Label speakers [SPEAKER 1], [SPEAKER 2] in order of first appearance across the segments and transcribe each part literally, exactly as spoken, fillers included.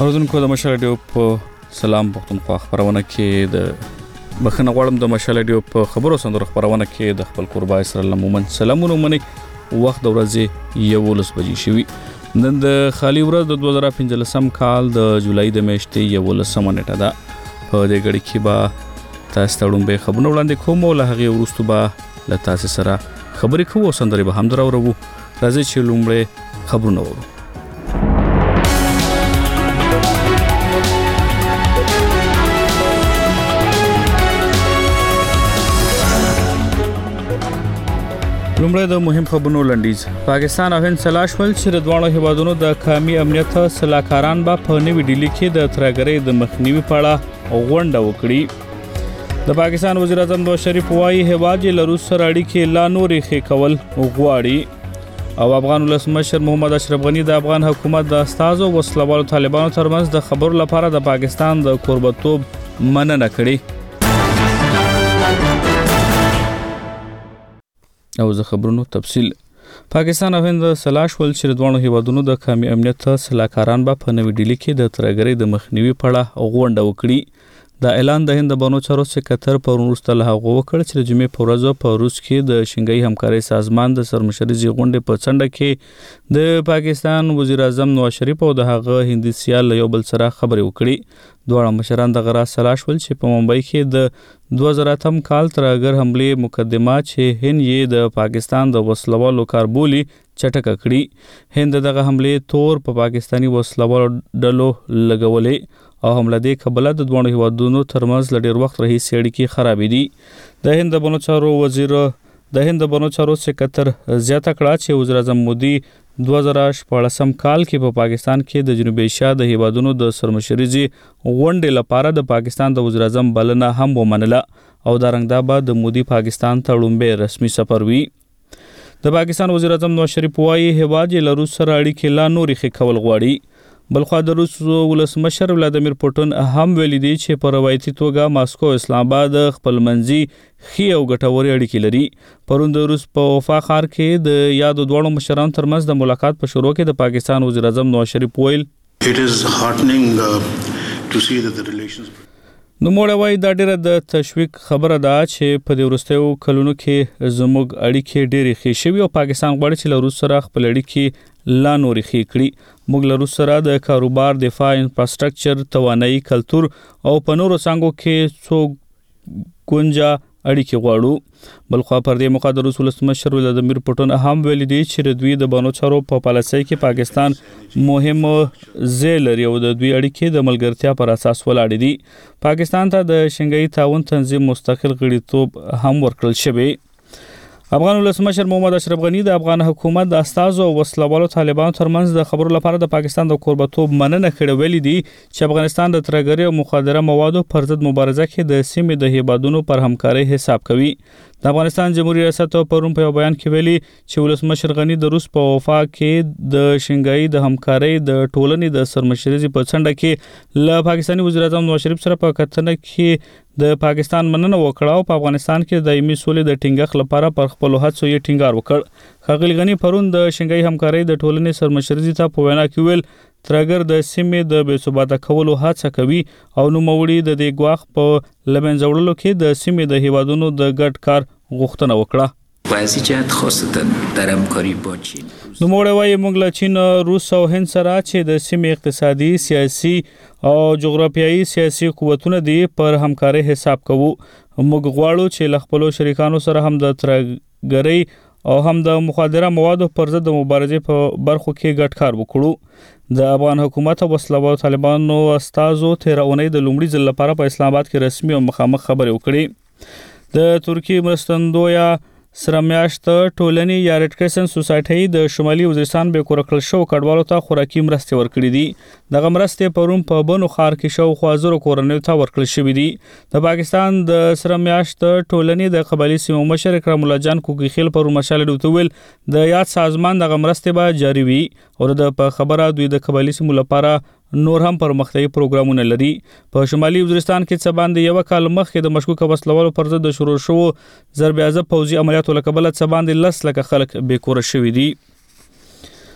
[SPEAKER 1] اوردونکو د مشال رادیو په سلام پښتونخوا خبرونه کې د بخنه غواړم د مشال رادیو په خبرو سندرو خبرونه کې د خپل قربا اسرائیل مومن سلامونه مني وخت د ورځې یولس بجې شوي نن د خالي ورځ د دوه زره پنځلسم کال د جولای د میاشتې یولسمه نیټه ده په دې غړي کې به تاسو ته وړاندې خبرونه وړاندې کوم او له هغه وروسته به له تاسو سره خبرې کوو سندري به هم درو راځي چې لومړی خبرونه وورو لومړی د مهم خبرونو لنډیز پاکستان او هند سلا شول چې د دوه هیوادونو د قومي امنیت سلاکاران به په نوې ډیلی کې د ترګرې د مخنیوي په اړه غونډه وکړي د پاکستان وزیر اعظم نواز شریف وايي هیواد له روس سره اړیکې لا نورې ښې کول غواړي او افغان ولسمشر محمد اشرف غنی د افغان حکومت د استازو وسلوالو طالبانو ترمنځ د خبرو لپاره د پاکستان د کوربتوب مننه کړې او زه خبرونو تفصیل پاکستان او هند سلا شول چې د دوه هیوادونو د قومي امنیت سلاکاران به په نوې ډیلی کې د ترګرې د مخنیوي په اړه غونډه وکړي دا اعلان د هند بانو چارو سکرټر پرون وروسته له هغه وکړ چې د جمعې په ورځ په روس کې د شنګای همکاري سازمان د سرمشري غونډې په څنډه کې د پاکستان وزیر اعظم نواز شریف او د هغه هندي سیال یو بل سره خبرې وکړي دوه مشران د غرا سلا شول چې په ممبئی کې د دوه زره اتم کال ترګر حمله مقدمه چې هند یې د پاکستان د وسلوالو کاربولي چټک کړی هند دغه حمله تور په پاکستانی وسلوالو ډلو لګولې او حمله دې قبل د دوه هیوادونو ترمنځ لډیر وخت رهي سړکی خرابې دي د هند بانو چارو وزیر د هند بانو چارو سکرټر زیاته کړه چې وزیر اعظم مودي دوه زره شپږم کال کې په پاکستان کې د جنوبي ایشیا د هیوادونو د سرمشريزي غونډې لپاره د پاکستان د وزیر اعظم بلنه هم ومنله او دا رنګ دا به د مودي پاکستان ته لومبه رسمي سفر وي د پاکستان وزیر اعظم نواز شریف وايي هیواد له روس سره اړیکې لا نورې ښې کول غواړي بلخوا د روس ولسمشر ولادیمیر پوټین هم ویلي دی چې په روایتي توګه ماسکو اسلام آباد خپل منځي خي او ګټوري اړیکې لري پرون د روس په وفا ښار کې د یادو دوه مشرانو ترمنځ د ملاقات په شروع کې د پاکستان وزیر اعظم نواز شریف ویل
[SPEAKER 2] It is heartening uh, to see that the relations
[SPEAKER 1] نو موږ وایي دا ډیره د تشویق خبره ده چې په دې وروستیو کلونو کې زموږ اړیکې ډېرې ښې شوي او پاکستان غواړي چې له روس سره خپل اړیکې لا نورې ښې کړي موږ له روس سره د کاروبار دفاع انفراستراکچر توانایي کلتور او په نورو څانګو کې څو ګونجا اړیکې غواړو بلخوا پر دې موقع د روس ولسمشر ولادیمیر پوټین هم ویلي دی چې دوی د بانو چارو په پالیسۍ کې پاکستان مهم ځای لري او د دوی اړیکې د ملګرتیا پر اساس ولاړې دي پاکستان ته د شنګای تعاون تنظیم مستقل غړیتوب هم ورکړل شوی افغان ولسمشر محمد اشرف غنی د افغان حکومت د استازو او وسلوالو طالبانو ترمنځ د خبرو لپاره د پاکستان د کوربتوب مننه کړې ویلي دي چې افغانستان د ترګرې او مخدره موادو پر ضد مبارزه کې د سیمې د هیوادونو پر همکاري حساب کوي د افغانستان جمهوریت ریاست پرون په بیان کې ویلي چې ولسمشر غنی د روس په وفا کې د شنګای د همکاري د ټولنې د سرمشري په څنډه کې له پاکستاني وزیر اعظم نواز شریف سره په کتنه کې د پاکستان مننه وکړه او په افغانستان کې د دایمي سولې د ټینګښت لپاره پر خپل هڅو یې ټینګار وکړ ښاغلي غنی پرون د شنګای همکاري د ټولنې سرمشري ته په وینا کې ویل ترګر د سیمې د بې ثباته کولو هڅه کوي او نو موړي د دې غواخ په لمنځوړلو کې د سیمې د هیوادونو د ګډ کار غوښتنه وکړه
[SPEAKER 3] واسي جهت خاصتا در همکاری با چین
[SPEAKER 1] نو موږ وایي موږ له چین روس او هند سره چې د سیمې اقتصادي سیاسي او جغرافیایي سیاسي قوتونه دي پر همکاري حساب کوو موږ غواړو چې له خپل شریکانو سره هم د ترګرۍ او هم د مخدره موادو پر ضد مبارزې په برخو کې ګډ کار وکړو د افغان حکومت او وسلوالو طالبانو استازو تیر اونۍ د لومړي ځل لپاره په اسلام آباد کې رسمي او مخامخ خبرې وکړې د ترکی مرستندویا سره میاشت ټولنې یا ریډ کرسنټ سوسایټي د شمالي وزیرستان به کورکل شو کډوالو ته خوراکي مرستې ورکړې دي دغه مرستې پرون په بنو خار کې شو خوازرو کورنۍ ته ورکړل شوې دي د پاکستان د سره میاشت ټولنې د قبایلی سیمو مشر اکرام الله جان کوګی خیل پر مشال ډوتویل د یاد سازمان دغه مرستې به جاری وي او د په خبره دوی د قبایلی سیمو لپاره نور هم پرمختیايي پروګرامونه لري په شمالي وزیرستان کې څه باندې یو کال مخکې د مشکوک وسلوالو پر ضد شروع شو ضرب اعظم پوځي عملیاتو لکه بل څه باندې لس لکه خلک بې کور شوي دي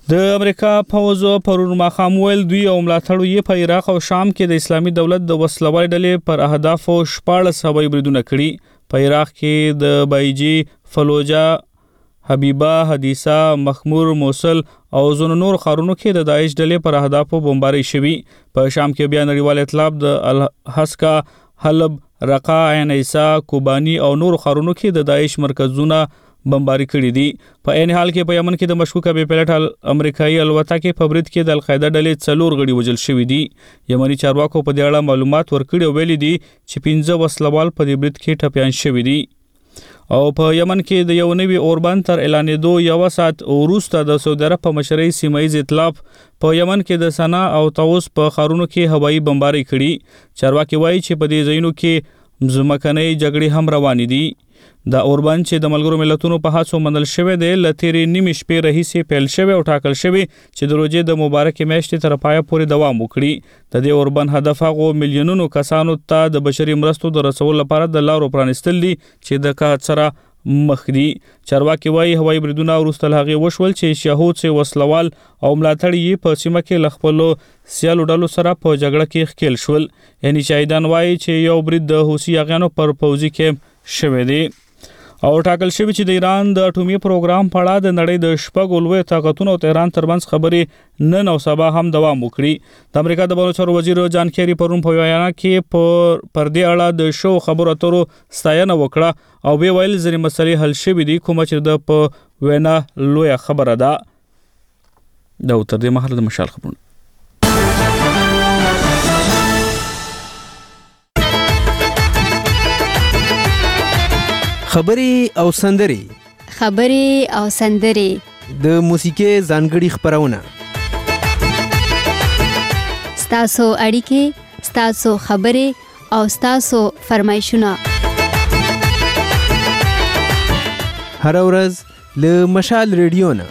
[SPEAKER 1] د امریکا پوځ پرون ماښام ویل دوی او ملاتړو یې په عراق او شام کې د اسلامي دولت د وسلوال ډلې پر اهدافو شپاړس هوایي بریدونه کړي. په عراق کې د بایجي، فلوجا، حبیبه، حدیثه، مخمور، موصل او ځینو نور ښارونو کې د داعش ډلې پر اهدافو بمباري شوي. په شام کې بیا نړیوال اطلاف د الحسکا، حلب، رقا، عین عیسی، کوبانی او نور ښارونو کې د داعش مرکزونه بمباري کړي دي. په عین حال کې په یمن کې د مشکوکه بې پلټ امریکایي الوتکې په برید کې د القاعده ډلې څلور غړي وژل شوي دي. یمني چارواکو په دې اړه معلومات ورکړي او ویلي دي چې پنځه وسلوال په دې برید کې ټپیان شوي دي. او په یمن کې د یو نوي اوربند تر اعلانېدو یو ساعت وروسته د سعودي عرب په مشرۍ سیمایي ائتلاف په یمن کې د سنا او طاووس په ښارونو کې هوایي بمباري کړي. چارواکي وایي چې په دې ځایونو کې ځمکنۍ جګړې هم روانې دي. دا اوربند چې د ملګرو ملتونو په هڅو منل شوی دی له تیرې نیمې شپې راهیسې پیل شوی او ټاکل شوی چې د روژې د مبارکې میاشتې تر پایه پورې دوام وکړي. د دې اوربند هدف هغو میلیونونو کسانو ته د بشري مرستو د رسولو لپاره د لارو پرانستل دي چې د قحط سره مخ دي. چارواکي وایي هوایي بریدونه وروسته له هغې وشول چې شهود سي وسلوال او ملاتړي یې په سیمه کې له خپلو سیالو ډلو سره په جګړه کې ښکېل شول. یعنې شاهدان وایي چې یو برید د حوثي اغیانو پر پوځي کیمپ شوی دی. او ټاکل شوی چې د ایران د اټومي پروګرام په اړه د نړۍ د شپږو لویو طاقتونو او تهران ترمنځ خبرې نن او سبا هم دوام وکړي. د امریکا د بهرنیو چارو وزیر جان کیری پرون په وینا کې پر دې اړه د شو خبرو اترو ستاینه وکړه او ویل ځینې مسلې حل شوې دي کومه چې د په وینا لویه خبره ده. دا تر دې مهاله د مشال خبرونه
[SPEAKER 4] خبري او سندري
[SPEAKER 5] خبري او سندري
[SPEAKER 4] د موسیقي ځانګړي خبرونه
[SPEAKER 5] ستاسو اړیکې ستاسو خبري او ستاسو فرمایشونه
[SPEAKER 4] هر ورځ له مشال ریډیو نه.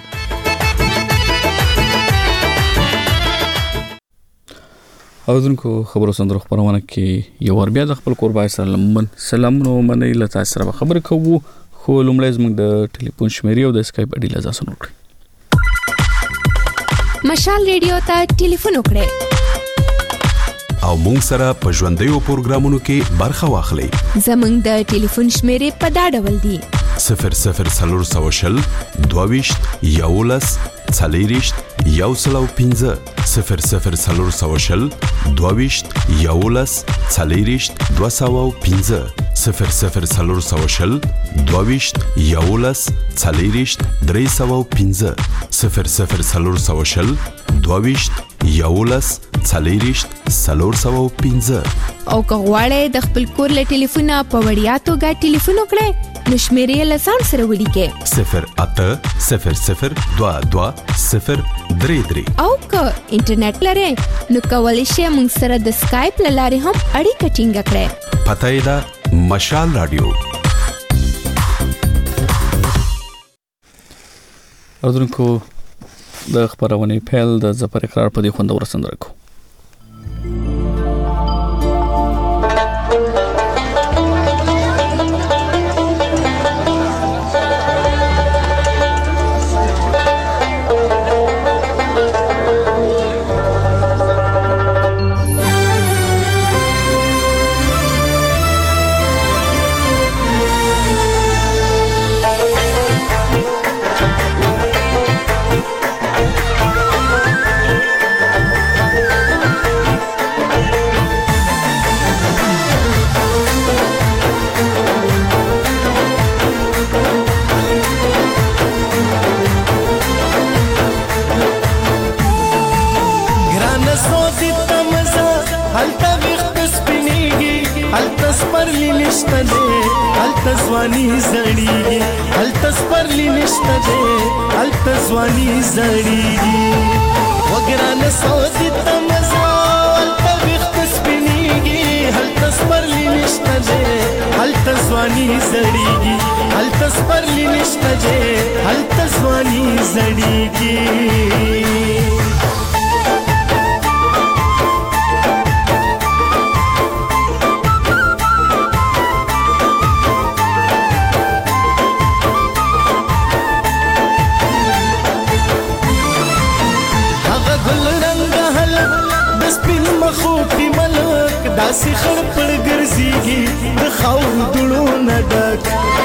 [SPEAKER 1] اوردونکو خبرو سندرو خبرونه کې یو ور بیا د خپل قربای سلام سلامونو منی له تاسو سره خبرې کوو. خو لومړی زموږ د ټلیفون شمیرې او د اسکایپ اډي لازم وکړئ.
[SPEAKER 6] مشال ریډیو ته ټلیفون وکړئ
[SPEAKER 7] او مونږ سره په ژوندیو پروګرامونو کې برخه واخلئ.
[SPEAKER 6] زموږ د ټلیفون شمیرې په دا ډول دي:
[SPEAKER 7] صفر صفر څلور سوه شل دوهویشت یولس څلېرویشت یو سل او پنځه صفر صفر څلور سوه شل دوهویشت یولس څلېرویشت دوه سوه او پنځه صفر صفر څلور سوه شل دوهویشت یولس څلېرویشت درې سوه او پنځه صفر صفر څلور سوه شل دوهویشت یولس څلېرویشت څلور سوه او پنځه.
[SPEAKER 6] او که غواړئ د خپل کور له ټلیفونه په وړیا توګه ټلیفون وکړئ نو شمیرې له ځان سره ولیکئ:
[SPEAKER 7] صفر اته صفر صفر دوه دوه صفر درې درې.
[SPEAKER 6] او که انټرنیټ لرئ نو کولی شئ موږ سره د سکایپ له لارې هم اړیکه ټینګه کړئ.
[SPEAKER 7] پته یې ده مشال رادیو.
[SPEAKER 1] اوردونکو د خبرونې پیل د ظفر اقرار په دې خوندور سندره کو.
[SPEAKER 8] ځواني زړیږي هلته سپرلی نشته دی هلته ځواني زړیږي وګرانه سودي ته مزه هلته ویښته سپینېږي هلته سپرلی نشته دی هلته ځواني زړیږي هلته سپرلی نشته دی هلته ځواني زړیږي. داسې خړ پړ ګرځېږي د خاورو دوړو نه ډک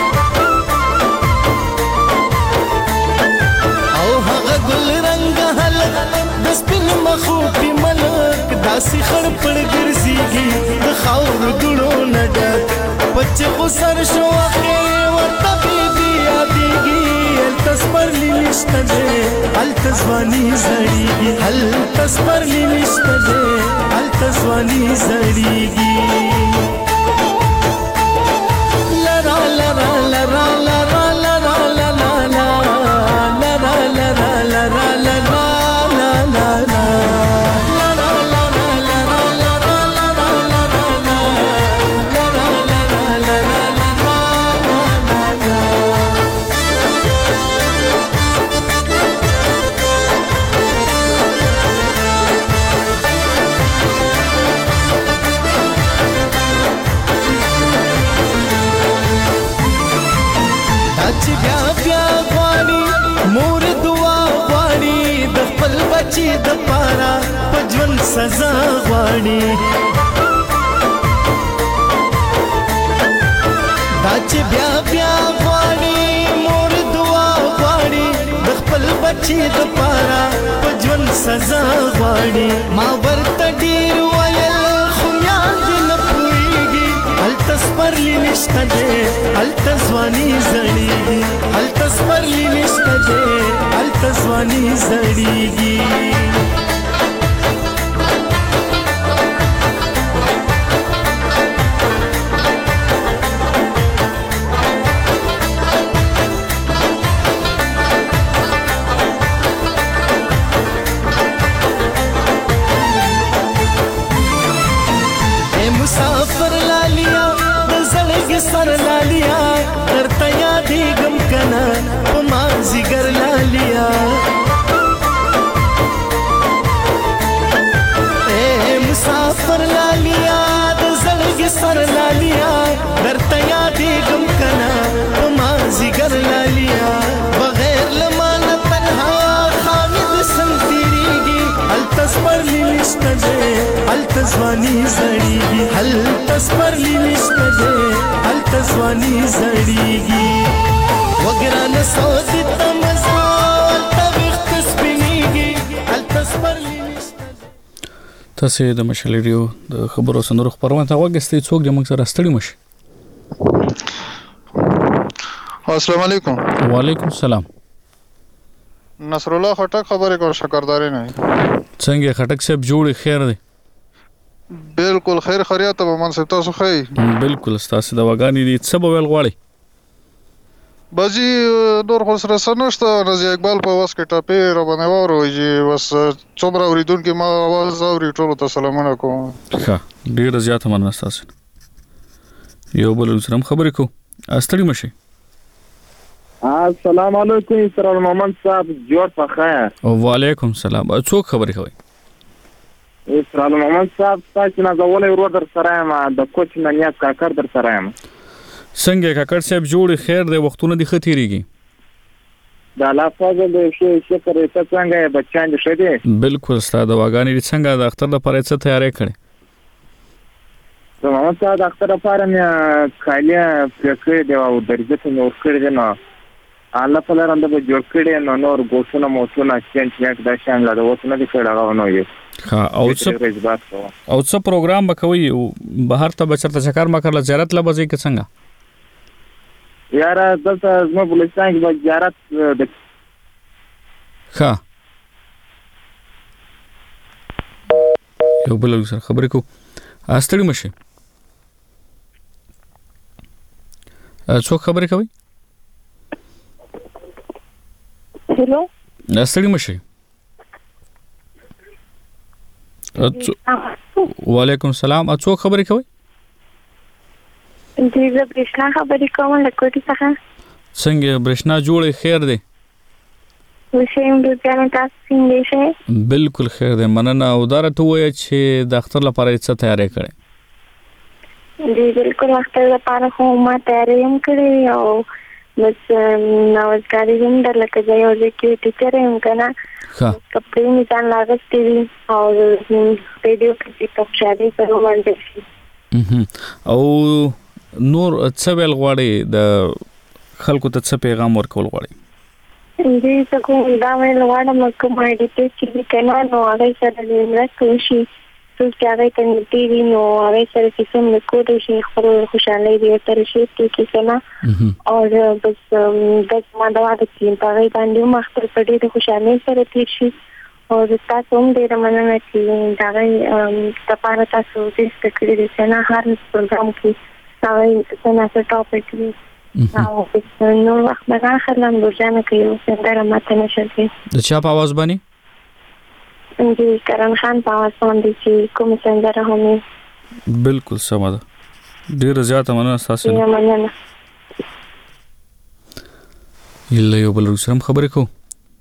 [SPEAKER 8] او هغه ګل رنګ هلک د سپین مخو پې ملک داسې خړ پړ ګرځېږي د خاورو دوړو نه ډک بچې خو سر شو اخې ورته بېبي یادېږي هلته سپرلي نشته دی هلته ځواني زړېږي هلته سپرلي نشته دی هلته ځواني زړېږي لرا لرا لرا لرا لرا لرا لرا لرا لرا لرا چې بیا بیا غواړي مور دعا غواړي د خپل بچي د پاره په ژوند سزا غواړي دا چې بیا بیا غواړي مور دعا غواړي د خپل بچي د پاره په ژوند سزا غواړي ما ورته ډېر ویل خو یاد نه پوهېږي هلته سپرلي نشته دی هلته ځواني زړېږي هلته سپرلي نشته دی هلته ځواني زړېږي مسافر لالیا د زړګي سر لالیا درته یادېږم کنه په مازدیګر لالیا اے مسافر لالیا د زړګي سر لالیا درته یادېږم کنه په مازدیګر لالیا بغیر له مانه تنها خامد څنګ تېرېږي هلته سپرلي نشته دی هلته ځواني زړېږي هلته سپرلي نشته دی هلته ځواني زړېږي وګرانه سودې ته مزه هلته ویښته سپینېږي هلته سپرلي نشته دی.
[SPEAKER 1] تاسې د مشال ریډیو د خبرو سندرو خپرونه ته غوږ ایښتی څوک د موږ سره ستړي مه شي.
[SPEAKER 9] السلام علیکم.
[SPEAKER 1] وعلیکم السلام.
[SPEAKER 9] نصر الله خټک خبرې کوم شکرداري نه.
[SPEAKER 1] څنګه خټک صاحب جوړ خیر دی؟
[SPEAKER 9] بالکل خیر خیریت به منصب تاسو خی.
[SPEAKER 1] بالکل تاسو د وګانی دي څه به ول غواړي؟
[SPEAKER 9] بجی نور خو سره سنشته رضی اقبال په واس کې ټاپې را باندې وروي بس څومره اوریدونکو ما आवाज اوري ټول ته سلامونه کوم.
[SPEAKER 1] ښه ډیر زیات مننه تاسو. یو بل سره خبرې کو استړي مشي.
[SPEAKER 10] السلام علیکم اسرار محمد صاحب جوړ پخیر.
[SPEAKER 1] وعلیکم السلام. څوک خبرې کوي؟
[SPEAKER 10] اسرار محمد صاحب تاسو نه زولې ورو در سره ما د کوچ نه نیاز کاکر در سره یم.
[SPEAKER 1] څنګه کاکر صاحب جوړ خیر دی وختونه دي ختیریږي؟
[SPEAKER 10] د الله فضل دې شي شکر ته څنګه بچان دې شه دي؟
[SPEAKER 1] بالکل ستاسو د واغانی دي څنګه د اختر لپاره څه تیاری کړې؟
[SPEAKER 10] د محمد صاحب د اختر لپاره مې خالیا فکر دی او درځه ته نور کړی دی نو الله په لاره د جوړ کړي نو نور ګوښونه موڅونه چنچ یک د شان لا د وڅونه دي کړه نو یې
[SPEAKER 1] ها او څه او څه پروګرام وکوي بهر ته بچرته چکر ما کړل زیارت لبځي کې څنګه
[SPEAKER 10] یار دلته زما بلستان کې زیارت د
[SPEAKER 1] ها یو بل سره خبرې کو استړي مشه څوک خبرې کوي
[SPEAKER 11] هلو
[SPEAKER 1] استړي مشه وعلیکم السلام څوک خبرې کوي
[SPEAKER 11] جی زه برېښنا خبرې کوم له کوټې څخه
[SPEAKER 1] څنګه برېښنا جوړې خیر دی
[SPEAKER 11] وشیم د ځان تاسو څنګه شئ
[SPEAKER 1] بالکل خیر دی مننه او دا راته وایي چې د اختر لپاره څه تیاری کړې
[SPEAKER 11] جی بالکل اختر لپاره خو ما تیاری هم کړې او بس نوځګاری هم در لکه ځای او ځکه ټیچر هم کنه
[SPEAKER 1] ښه
[SPEAKER 11] کپړې مې ځان لاغستې دي او ویډیو کې په خوشالي سره وړاندې شي.
[SPEAKER 1] او نور څه ویل غواړي د خلکو ته څه پیغام ورکول غواړي؟
[SPEAKER 11] دې څه کوم دا ویل غواړم کوم ایډیټ چې کنه نو هغه سره دې مرسته وشي څوک چې هغه ته نږدې وي نو هغه سره چې څوم کولی شي خپل خوشحالۍ دې ورته شریک کړي کنه او بس د ما دا واده چې په هغې باندې هم اختر په ډېرې خوشحالۍ سره تېر شي او تاسو هم ډېره مننه چې د هغې دپاره تاسو ډېر زده کړي دي چې نه هر پروګرام کې هغې څه نه څه ټاپک وي او نور وخت به نه اخلم برجانه که یو سندره ماته نشر کړي.
[SPEAKER 1] د چا په آواز باندې؟
[SPEAKER 11] د کرن خان په آواز باندې چې کومه سندره هم وي.
[SPEAKER 1] بلکل سمه ده. ډېره زیاته مننه ستاسو نه.
[SPEAKER 11] مننه.
[SPEAKER 1] یله یو بل سره هم خبرې کوو.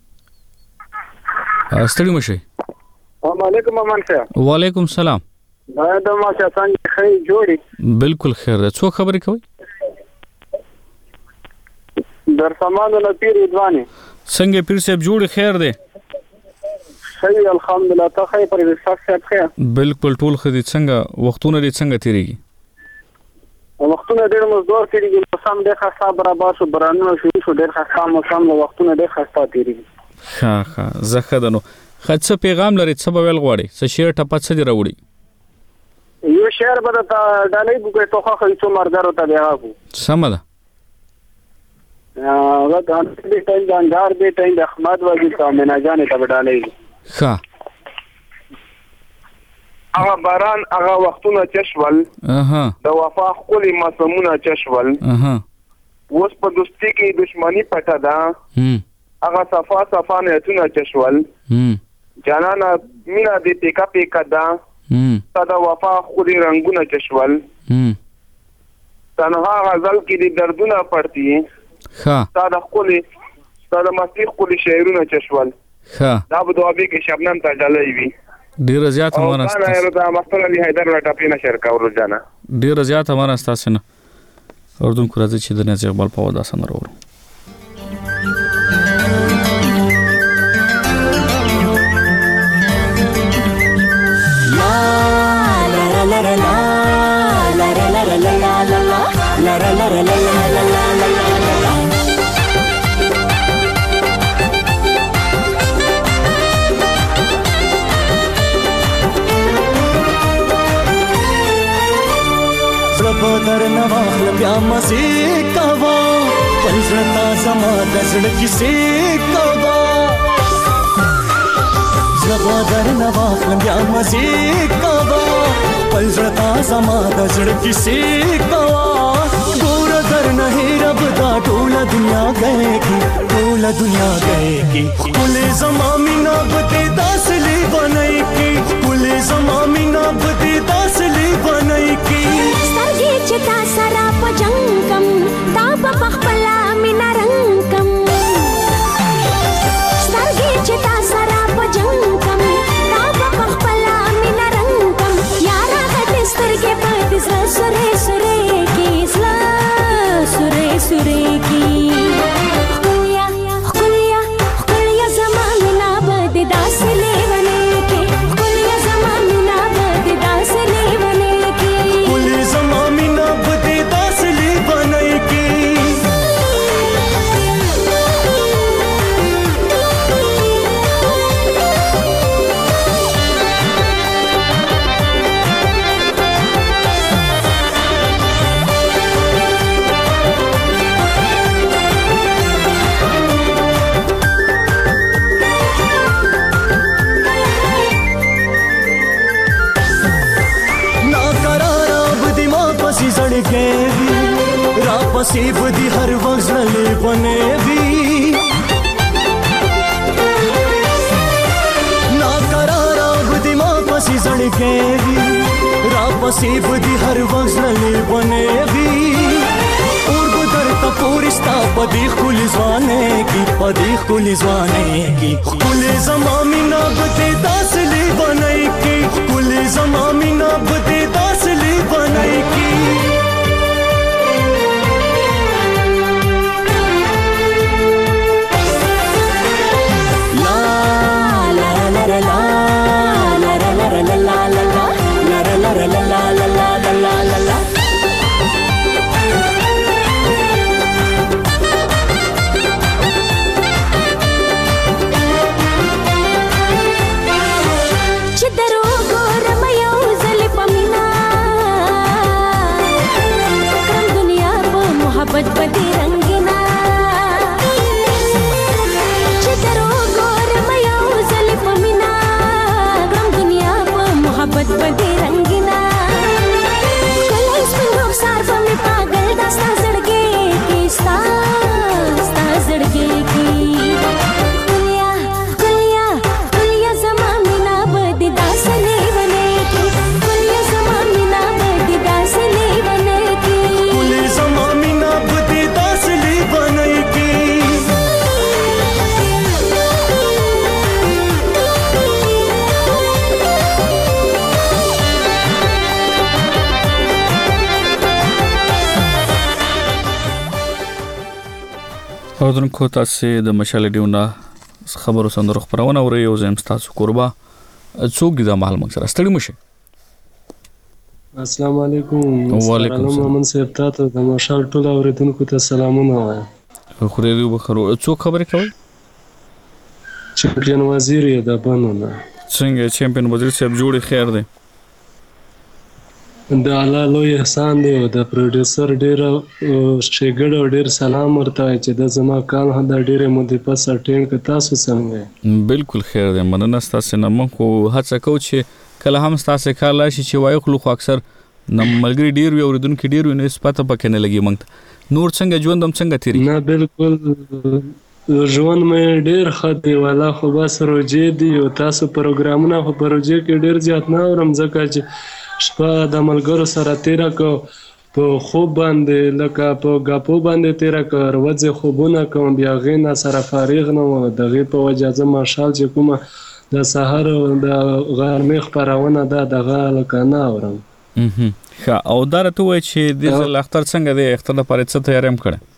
[SPEAKER 1] ستړي مه شئ.
[SPEAKER 10] السلام علیکم امان صاحب.
[SPEAKER 1] وعلیکم سلام.
[SPEAKER 10] دا د ما شاسان خیر جوړي.
[SPEAKER 1] بلکل خیر ده. څوک خبرې کوي؟
[SPEAKER 10] در سامان له پیر ادواني.
[SPEAKER 1] څنګه پیر صاحب جوړ خیر دی؟
[SPEAKER 10] صحیح الحمدلله. ته خیر پر صاحب صاحب خیر.
[SPEAKER 1] بلکل ټول خدي څنګه وختونه دې څنګه تیریږي؟
[SPEAKER 10] وختونه ډېر مزدور تیریږي. موسم ډېر خاصه برابر شو برانو شو شو ډېر خاصه موسم له وختونه ډېر خاصه تیریږي.
[SPEAKER 1] ښه ښه زه ښه ده نو ښه څه پیغام لري څه به ویل غواړي څه شعر ټپه څه دې راوړي؟
[SPEAKER 10] یو شعر به درته ډالۍ وکړې توخه ښایي څو ملګرو ته بیا کړو.
[SPEAKER 1] سمه ده.
[SPEAKER 10] هغه د ټایم د انګار د ټایم د احمد وزیر ته مینا جانې ته به ډالۍ وي.
[SPEAKER 1] ښه
[SPEAKER 10] هغه باران هغه وختونه چشول د وفا ښکلي معصومونه چشول اوس په دوستي کې دشمني پټه ده هغه صفا صفا نیتونه چشول جانانه مینا دې پیکا پیکا ده تا د وفا ښکلي رنګونه چشول تنها غزل کې دې دردونه پړتي تا د ښکلي تا د مستی ښکلي شعرونه چشول دا به دوابې کې شبنم ته ډالۍ وي.
[SPEAKER 1] ډیره زیاته مننه
[SPEAKER 10] ستاسو نه دا مستر علي حیدر لا ټاپې نشر کاوه روزانه.
[SPEAKER 1] ډیره زیاته مننه ستاسو نه. اردن کو راځي چې د نازي اقبال په ودا سره ورو.
[SPEAKER 8] لا لا لا لا لا لا لا لا لا لا لا لا لا
[SPEAKER 12] در نواخل بیا مزی کوا پنزړتا زما د زړه کیسې کوا زما در نواخل بیا مزی کوا پنزړتا زما د زړه کیسې کوا ګور در نه رب دا ټول دنیا گئے کی ټول دنیا گئے کی کل زما مینا بده داسلی بنای کی کل زما مینا بده داسلی بنای کی
[SPEAKER 13] چتا سرا پجنکم تا پخپلا مینا رنگکم سترګې چتا سرا پجنکم تا پخپلا مینا رنگکم یارا غټ سترګې پد سره سره کې سلا سره سره کې خلیا خلیا خلیا زمانه بد داس لیونه کې خلیا زمانه بد داس لیونه کې
[SPEAKER 12] کل زمانه پسې بدی هر وخت زړه بنې وی نا قرار بدی ما پسې زړه کې وی را پسې بدی هر وخت زړه بنې وی اور بدر تا پورستا پدی خل ځوانه کی پدی خل ځوانه کی خل زمامینا بده داسلی بنای کی خل زمامینا بده داسلی بنای کی
[SPEAKER 1] اوردونکو تاسو د مشال دیونه خبرو سندرو خبرونه اوري او زم تاسو قربا څوک د مال مکسر استړي مشه.
[SPEAKER 14] السلام علیکم.
[SPEAKER 1] وعلیکم السلام.
[SPEAKER 14] محمد صاحب تاسو د مشال ټول اوریدونکو ته سلامونه وایم.
[SPEAKER 1] خو دې بخرو څوک خبرې کوي؟
[SPEAKER 14] چمپیون وزیر یې د بنونه.
[SPEAKER 1] څنګه چمپیون وزیر صاحب جوړي خیر دی؟
[SPEAKER 14] د الله لوی احسان دی او د پروډوسر ډیر شګړ ډیر سلام ورته چې د زما کال هدا ډیره مودې پس اټینډ ک تاسو څنګه؟
[SPEAKER 1] بالکل خیر دی مننه تاسو نه مونږ خو هڅه کوو چې کله هم تاسو کال شي چې وایو خو اکثر نم ملګری ډیر وي اوریدونکو ډیر وي نو سپاته پکې نه لګي مونږ نور څنګه ژوند هم څنګه تیری؟
[SPEAKER 14] نه بالکل ژوند مې ډیر خدي والا خو بس روجې دی او تاسو پروګرامونه خو پروژې کې ډیر زیات نه اورم ځکه چې شپه د ملګرو سره تیره کو په خوب باندې لکه په غاپو باندې تیره کو ورځې خوبونه کوم بیا غینا سره فارغ نه و دغه په وجه ځم ماشال چې کومه د سحر د غرمې خبرونه ده دغه لکه نه اورم.
[SPEAKER 1] ښه او درته وای چې د ځل اختر څنګه دی اختر لپاره څه تیاری هم کړه؟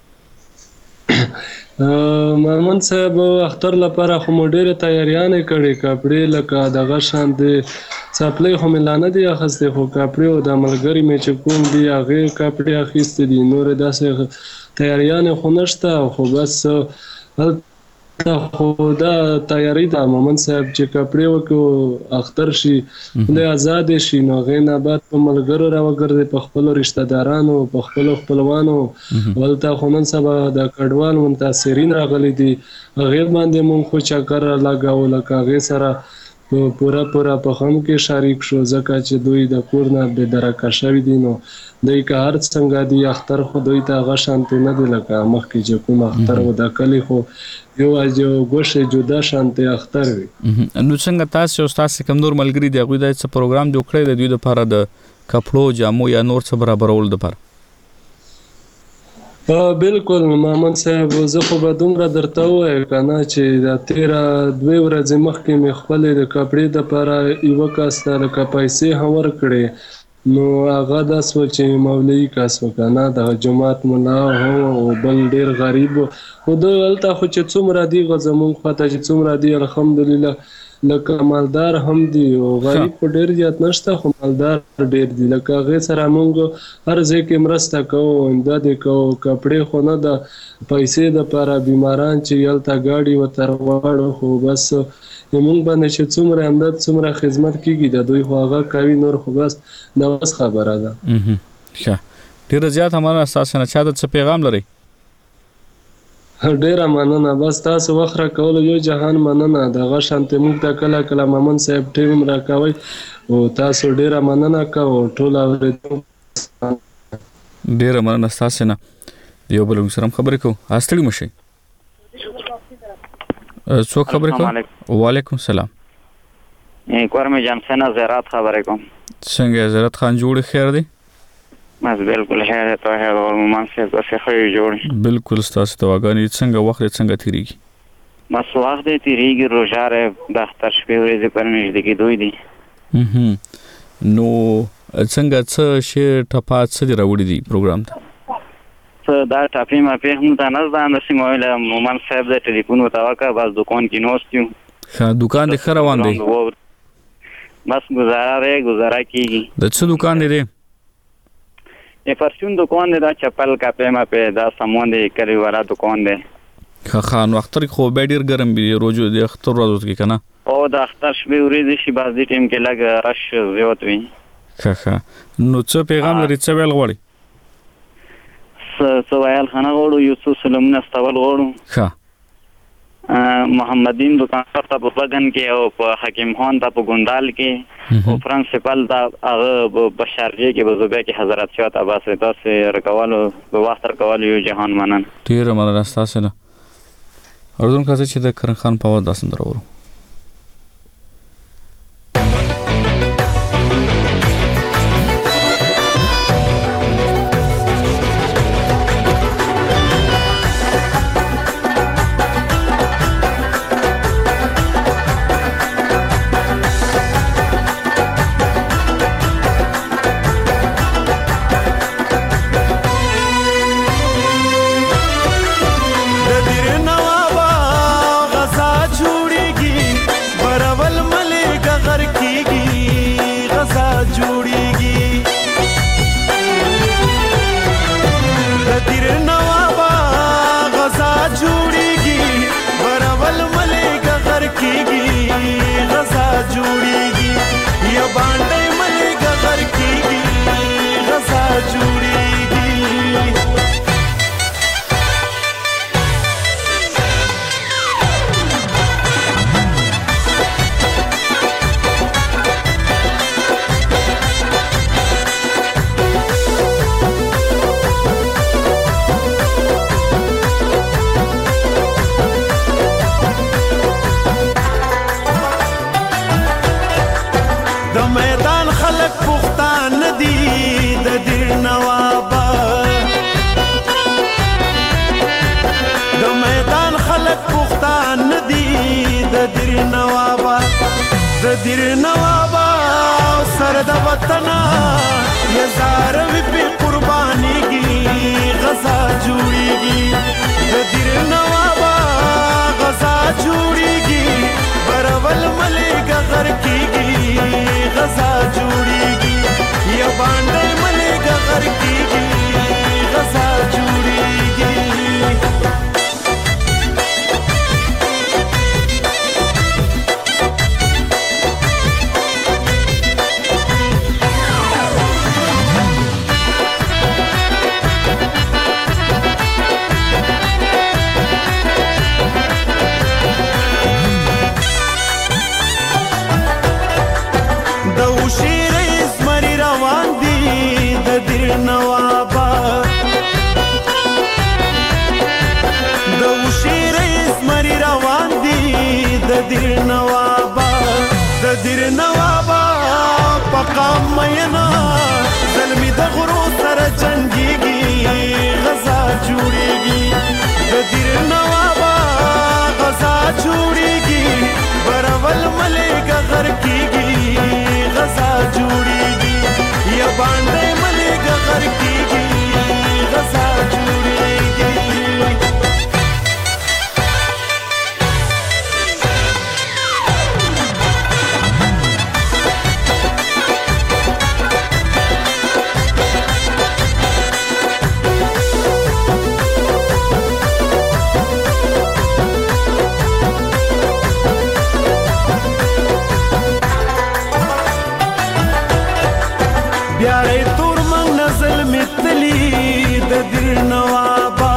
[SPEAKER 14] محمد صاحب اختر لپاره خو ډېرې تیاریانې کړې کپړې لکه دغه شان دي څپلۍ خو مې لا نه دي اخیستې خو کپړې او د ملګري مې چې کوم دي هغې کپړې اخیستې دي نورې داسې تیاریانې خو نشته خو بس هلته خو دا تیاری ده محمد صاحب چې کپړې وکړو اختر شي خولې ازادې شي نو هغې نه بعد په ملګرو راوګرځئ په خپلو رشته دارانو په خپلو خپلوانو هلته خو نن سبا د کډوال منتصرین راغلي دي هغې باندې مونږ خو چکر لګاوو لکه هغې سره پورا پورا په هم کې شریک شو ځکه چې دوی د کور نه بې درکه شوي دي نو دوی که هر څنګه دي اختر خو دوی ته هغه شانتې نه دي لکه مخکې چې کوم اختر و د کلي خو یو یو ګوښې جدا شانتې اختر وي.
[SPEAKER 1] نو څنګه تاسو او ستاسو کوم نور ملګري دي هغوی دا څه پروګرام جوړ کړی د دوی دپاره د کپړو جامو یا نور څه برابرولو دپاره؟
[SPEAKER 14] بالکل محمد صاحب زه خو به دومره درته ووایم که نه چې د تېره دوې ورځې مخکې مې خپلې د کپړې دپاره یوه کس ته لکه پیسې هم ورکړې نو هغه داس و چې مولوي کس و که نه د جومات ملا هم او بل ډېر غریب و خو دوی هلته خو چې څومره دي زمونږ خواته چې څومره دي الحمدلله لکه مالدار هم دي او غریب په ډېر زیات نشته خو مالدار ډېر دي لکه هغې سره مونږ هر ځای کې مرسته کوو امداد یې کوو کپړې خو نه ده پیسې دپاره بیماران چې هلته گاډي ورته راوړو خو بس مونږ باندې چې څومره امداد څومره خدمت کېږي د دوی خو هغه کوي نور خو بس د بس خبره ده.
[SPEAKER 1] ښه ډېره زیاته مننه ستاسو نه چا ته څه پیغام لرئ؟
[SPEAKER 14] ډیره مننه بس تاسو وخت راکولو یو جهان مننه دغه شانتې موږ ته کله کله محمد صاحب ټیم راکوئ او تاسو ډیره مننه کوو ټول اورېدونکو
[SPEAKER 1] ډیره مننه ستاسو نه یو بل سره خبرې کوو استړي مشئ څوک خبرې کوي؟ وعلیکم السلام.
[SPEAKER 15] کورمه جمسنه زیارت خبرې کوم.
[SPEAKER 1] څنګه زیارت خان جوړ خیر دی؟
[SPEAKER 15] بس بالکل خیر ته هغه ورمان څه څه خو جوړ
[SPEAKER 1] بالکل ستاسو دواګانې څنګه وخت څنګه تیریږي؟
[SPEAKER 15] بس وخت دې تیریږي روزاره د اختر شپې ورځې پر نږدې کې دوی دي.
[SPEAKER 1] نو څنګه څه شی ټپا څه دی راوړي دي پروګرام ته؟
[SPEAKER 15] څه دا ټاپې ما په هم ته نه ځان د سیمه ویل مومن صاحب د ټلیفون وتاوکه بس دکان کې نوستیو.
[SPEAKER 1] ښه دکان دې ښه روان دی؟
[SPEAKER 15] بس گزاره دی گزاره کېږي.
[SPEAKER 1] د څه دکان دی؟
[SPEAKER 15] ये परचून दुकान दे दा चप्पल का पे मा पे दा सामान दे करी वाला दुकान दे
[SPEAKER 1] خا خان اختر خو به ډیر ګرم بي روزو د اختر ورځ کې کنه
[SPEAKER 15] او د اختر شپه ورځ شي باز دي ټیم کې لګ رش زیات وي.
[SPEAKER 1] خا خا نو څه پیغام لري څه ویل غواړي؟
[SPEAKER 15] څه ویل خانه غواړو یوسف سلمون استول غواړو.
[SPEAKER 1] ښه
[SPEAKER 15] محمدین دکان ته په بغن کې او په حکیم خان ته په ګوندال کې او پرنسپل ته هغه په شارجه کې په زوبه کې حضرت شاه عباس تاسو رکوالو په وخت رکوالو یو جهان منن.
[SPEAKER 1] ډیر مننه تاسو نه اردن کاسه چې د کرن خان په ودا سندره ورو
[SPEAKER 8] دیر نوابا سر د وطن یزار وی په قربانیږي غزا جوړیږي د دیر نوابا غزا جوړیږي برول ملګا غر کیږي غزا جوړیږي یا باندې ملګا غر کیږي غزا جوړیږي نوابا د وشیر اسمري روان دي د دیر نوابا د دیر نوابا پقام مینا زلمی د غرو سره جنگيږي غزا جوړيږي د دیر نوابا غزا جوړيږي برول ملګا غر کیږي غزا جوړيږي یا باندې غر کیږي غزا جوړیږي بیاړې تور من نزل متلی د دیر نوابا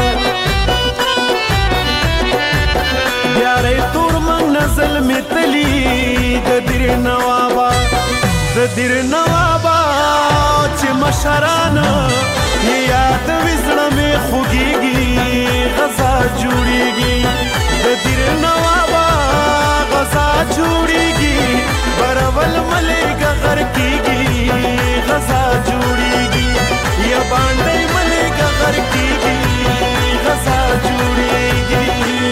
[SPEAKER 8] بیاړې تور من نزل متلی د دیر نوابا د دیر نوابا چې مشران یاد وزړه مې خوږیږي غزا جوړیږي د دیر نوابا غزا جوړیږي برول ملګا غر کیږي غزا جوړیږي یا باندې ملګا غر کیږي غزا جوړیږي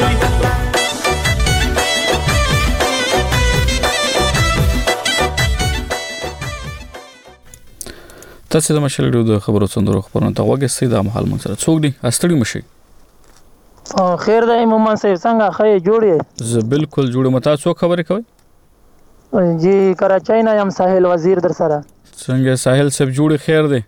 [SPEAKER 1] تاسو د مشال ډیو د خبرو څندرو خبرونه ته وګورئ د محل مون سره څوک دي استړي مشي
[SPEAKER 16] خیر د مومن صاحب څنګه خې جوړې
[SPEAKER 1] زه بالکل جوړم تاسو څوک خبرې کوي
[SPEAKER 16] جی کراچۍ نه یم ساحل وزیر در سره
[SPEAKER 1] څنګه ساحل صاحب جوړې خیر دی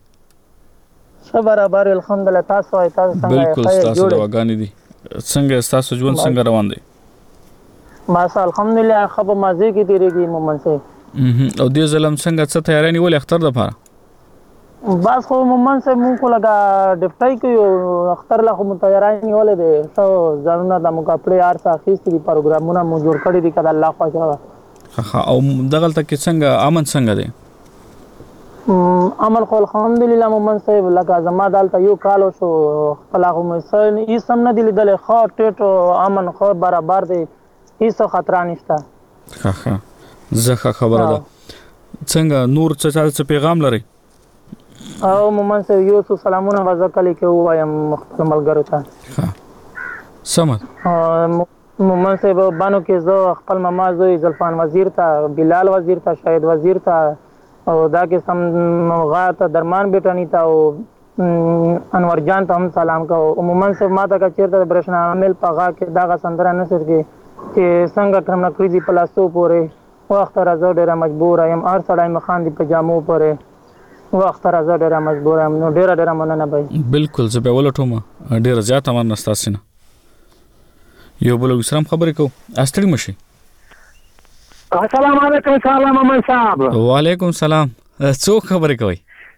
[SPEAKER 16] ښه برابر الحمدلله تاسو وای تاسو څنګه
[SPEAKER 1] بالکل تاسو د واغانی دي څنګه تاسو ژوند څنګه روان دی
[SPEAKER 16] ماشاء الحمدلله خبر مازه کې تیریږي مومن صاحب
[SPEAKER 1] او دې ظلم څنګه څه تیاری نیول اختر د پاره
[SPEAKER 16] بس خو مومن صاحب مونږ کو لگا ډفټای کوي اختر لا خو تیاری نیولې دي سو ځانونه د مقابله ار ساخیستي پروګرامونه مو جوړ کړی دي کله الله خو
[SPEAKER 1] ها او دغلت کې څنګه امن څنګه دی
[SPEAKER 16] عمل خو الحمدلله مومن صاحب لکه زما دالته یو کال شو خپل هغه مسن ای سم نه دی لیدل خو ټټو امن خو برابر دی هیڅ خطر نشته
[SPEAKER 1] ها ها زه خبره ده څنګه نور څه پیغام لري
[SPEAKER 16] او مومن صاحب یو څو سلامونه وځکلې کې وایم خپل ملګرو ته
[SPEAKER 1] ها سمد
[SPEAKER 16] مومن صاحب بانو کې زه خپل ماما زوی زلفان وزیر ته بلال وزیر ته شاهد وزیر ته او دا کې سم غاته درمان بیٹانی ته او انور جان ته هم سلام کو مومن صاحب ماته کا چیرته برښنا عامل پغا کې داغه سندره نصر کې چې څنګه کوم نکریزي پلاسو پورې وخت راځو ډیره مجبور یم ار سړی مخان دی پجامو پورې وخت راځو ډیره مجبور یم نو ډیره ډیره مننه بھائی
[SPEAKER 1] بالکل زه به ولټوم ډیره زیاته مننه تاسو نه یو بل وسرم خبرې کو استړي مشي
[SPEAKER 17] السلام علیکم سلام مومن صاحب
[SPEAKER 1] وعلیکم سلام څوک خبرې کوي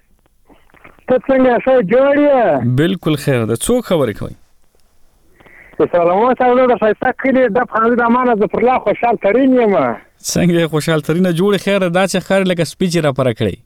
[SPEAKER 17] ته څنګه ښه جوړ یې
[SPEAKER 1] بالکل خیر ده څوک خبرې کوي
[SPEAKER 17] سلام صاحب د فیصله کړي د فاضل امانه د پرلا خوشحال ترين یم
[SPEAKER 1] څنګه خوشحال ترين جوړ خیر دا چې خیر لکه سپیچ را پر کړی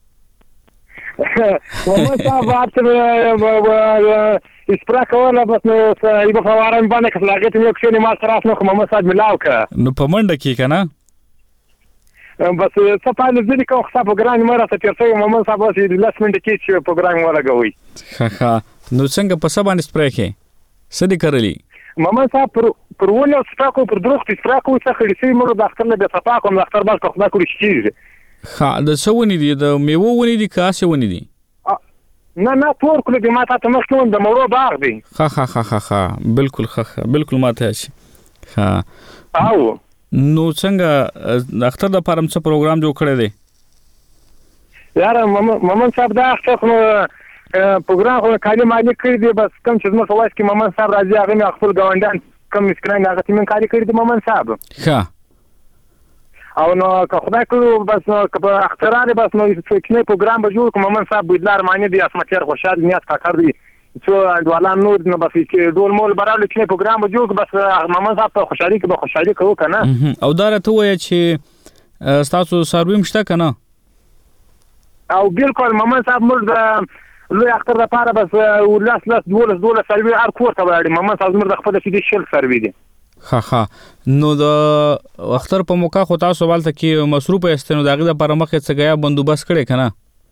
[SPEAKER 17] مومن صاحب اته اسپرا کوله بس نو یو فوارم باندې کلاګت مې کښې ما سره نو مومن صاحب ملاو کا
[SPEAKER 1] نو په منډه کې کنه
[SPEAKER 17] بس څه پاله ځلې کوم خصه پروګرام مې راته تیر څو مومن صاحب چې لاس منډه کې چې پروګرام ولګوي
[SPEAKER 1] ها ها نو څنګه په سبا باندې سپرا کې سدي کړلی
[SPEAKER 17] مومن صاحب پر ونه سپاکو پر دروغ سپاکو څه خړې سي مړو د اختر له د صفاکو د اختر باز خدای کړی شي
[SPEAKER 1] ها د څونی دي د میوه ونی دي کاسه ونی دي
[SPEAKER 17] نه نه تور کله د ماته ته مخکې د مړو باغ دی
[SPEAKER 1] ها ها ها ها ها بالکل ها بالکل ماته شي ها
[SPEAKER 17] او
[SPEAKER 1] نو څنګه د اختر د پرم څه پروګرام جوړ کړی دی
[SPEAKER 17] یار ممن صاحب دا اختر نو پروګرام خو کالي مالي کړی دی بس کم چې زما خواست کې ممن صاحب راځي هغه مې خپل ګاونډیان کم مسکران هغه تیمن کاری کړی دی ممن صاحب
[SPEAKER 1] ښه
[SPEAKER 17] او نو که خدای کړو بس نو که په اخترانه بس نو څه پروګرام به جوړ کوم ممن صاحب بيدلار معنی دی اسمتیر خوشحال نیت کا کړی څو ډوالان نور نو بس چې ډول مول براله چې پروګرام به جوړ بس ممن صاحب په خوشحالي کې به خوشحالي کوو کنه
[SPEAKER 1] او دا راته وایي چې تاسو سروي مشته کنه
[SPEAKER 17] او بالکل ممن صاحب موږ لوی اختر لپاره بس لاس لاس دولس دولس سروي هر کور ته وړي ممن صاحب موږ د خپل چې شل سروي دي
[SPEAKER 1] ها ها نو د اختر په موقع خو تاسو والته کې مصروف استنو دغه د پر مخه څه غیا بندوبست کړي کنه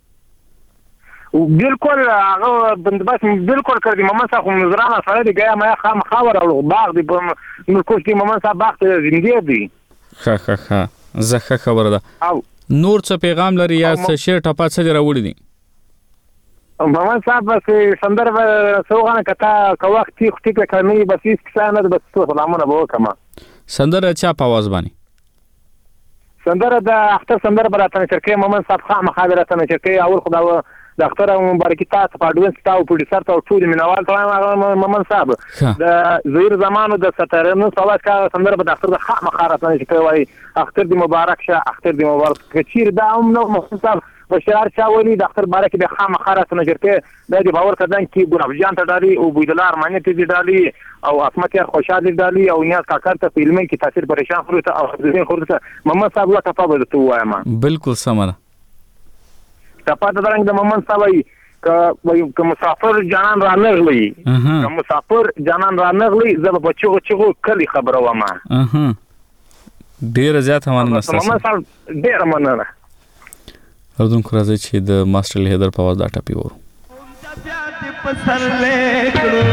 [SPEAKER 17] بالکل هغه بندوبست بالکل کړی ممن صاحب مزرانه سره دی غیا ما خام خاور او باغ دی نو کوم چې ممن صاحب باغ ته زنده دی
[SPEAKER 1] ها ها ها زخه خبره ده
[SPEAKER 17] او
[SPEAKER 1] نور څه پیغام لري یا څه شی ټپا څه راوړي دي
[SPEAKER 17] ممن صاحب بس سندرب سوغانه کتا کو وخت تیخ ټیک کړنی بس هیڅ څه نه بس سلامونه به وکما
[SPEAKER 1] سندر چا په आवाज باندې
[SPEAKER 17] سندر د اختر سندر براتنه شرکې ممن صاحب خامہ خبراتنه شرکې اول خدا د اختر مبارکي تاسو په اډوانس تاسو پروډوسر ته ټول مینوال ته ممن صاحب د زیر زمانو د سترنو سوال کا سندر د اختر د خامہ خبراتنه شرکې وای اختر دی مبارک شه اختر دی مبارک کچیر دا هم نو ممن صاحب بشار چاولی د اختر بارک به خامہ خبراتنه شرکې د باور کردن کی ګناب جان ته ډالي او بيدلار معنی ته ډالي او اسمت یار خوشاله ډالي او نیاز کاکر ته فلمي کی تاثیر پریشان خوري ته او ځین خوري ته محمد صاحب لا تفاوض تو وایم
[SPEAKER 1] بالکل سمره
[SPEAKER 17] تپات درنګ د محمد صاحب ای ک ک مسافر جانان را نغلی ک مسافر جانان را نغلی زب بچو چغو کلی خبره و ما
[SPEAKER 1] اها ډیر زیات مننه
[SPEAKER 17] محمد صاحب ډیر مننه
[SPEAKER 1] اردن کو راځي چې د ماستر لیدر په واده ټاپي ورو
[SPEAKER 8] پسر لیکړو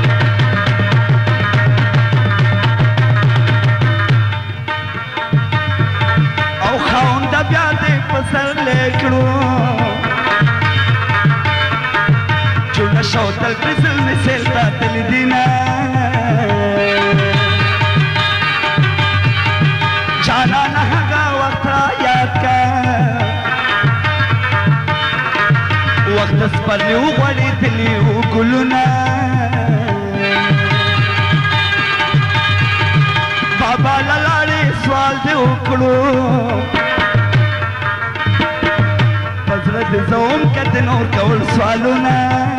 [SPEAKER 8] او خوند بیا دې پسر لیکړو چونه شو تل پسل مثل تا تل دینا جانا نه هغه وخت یاد کا وقت سپرلی وغوړی تلی وګلونا بابا لاړې سوال دې وکړو پزړه دې زوم کته نور کول سوالونه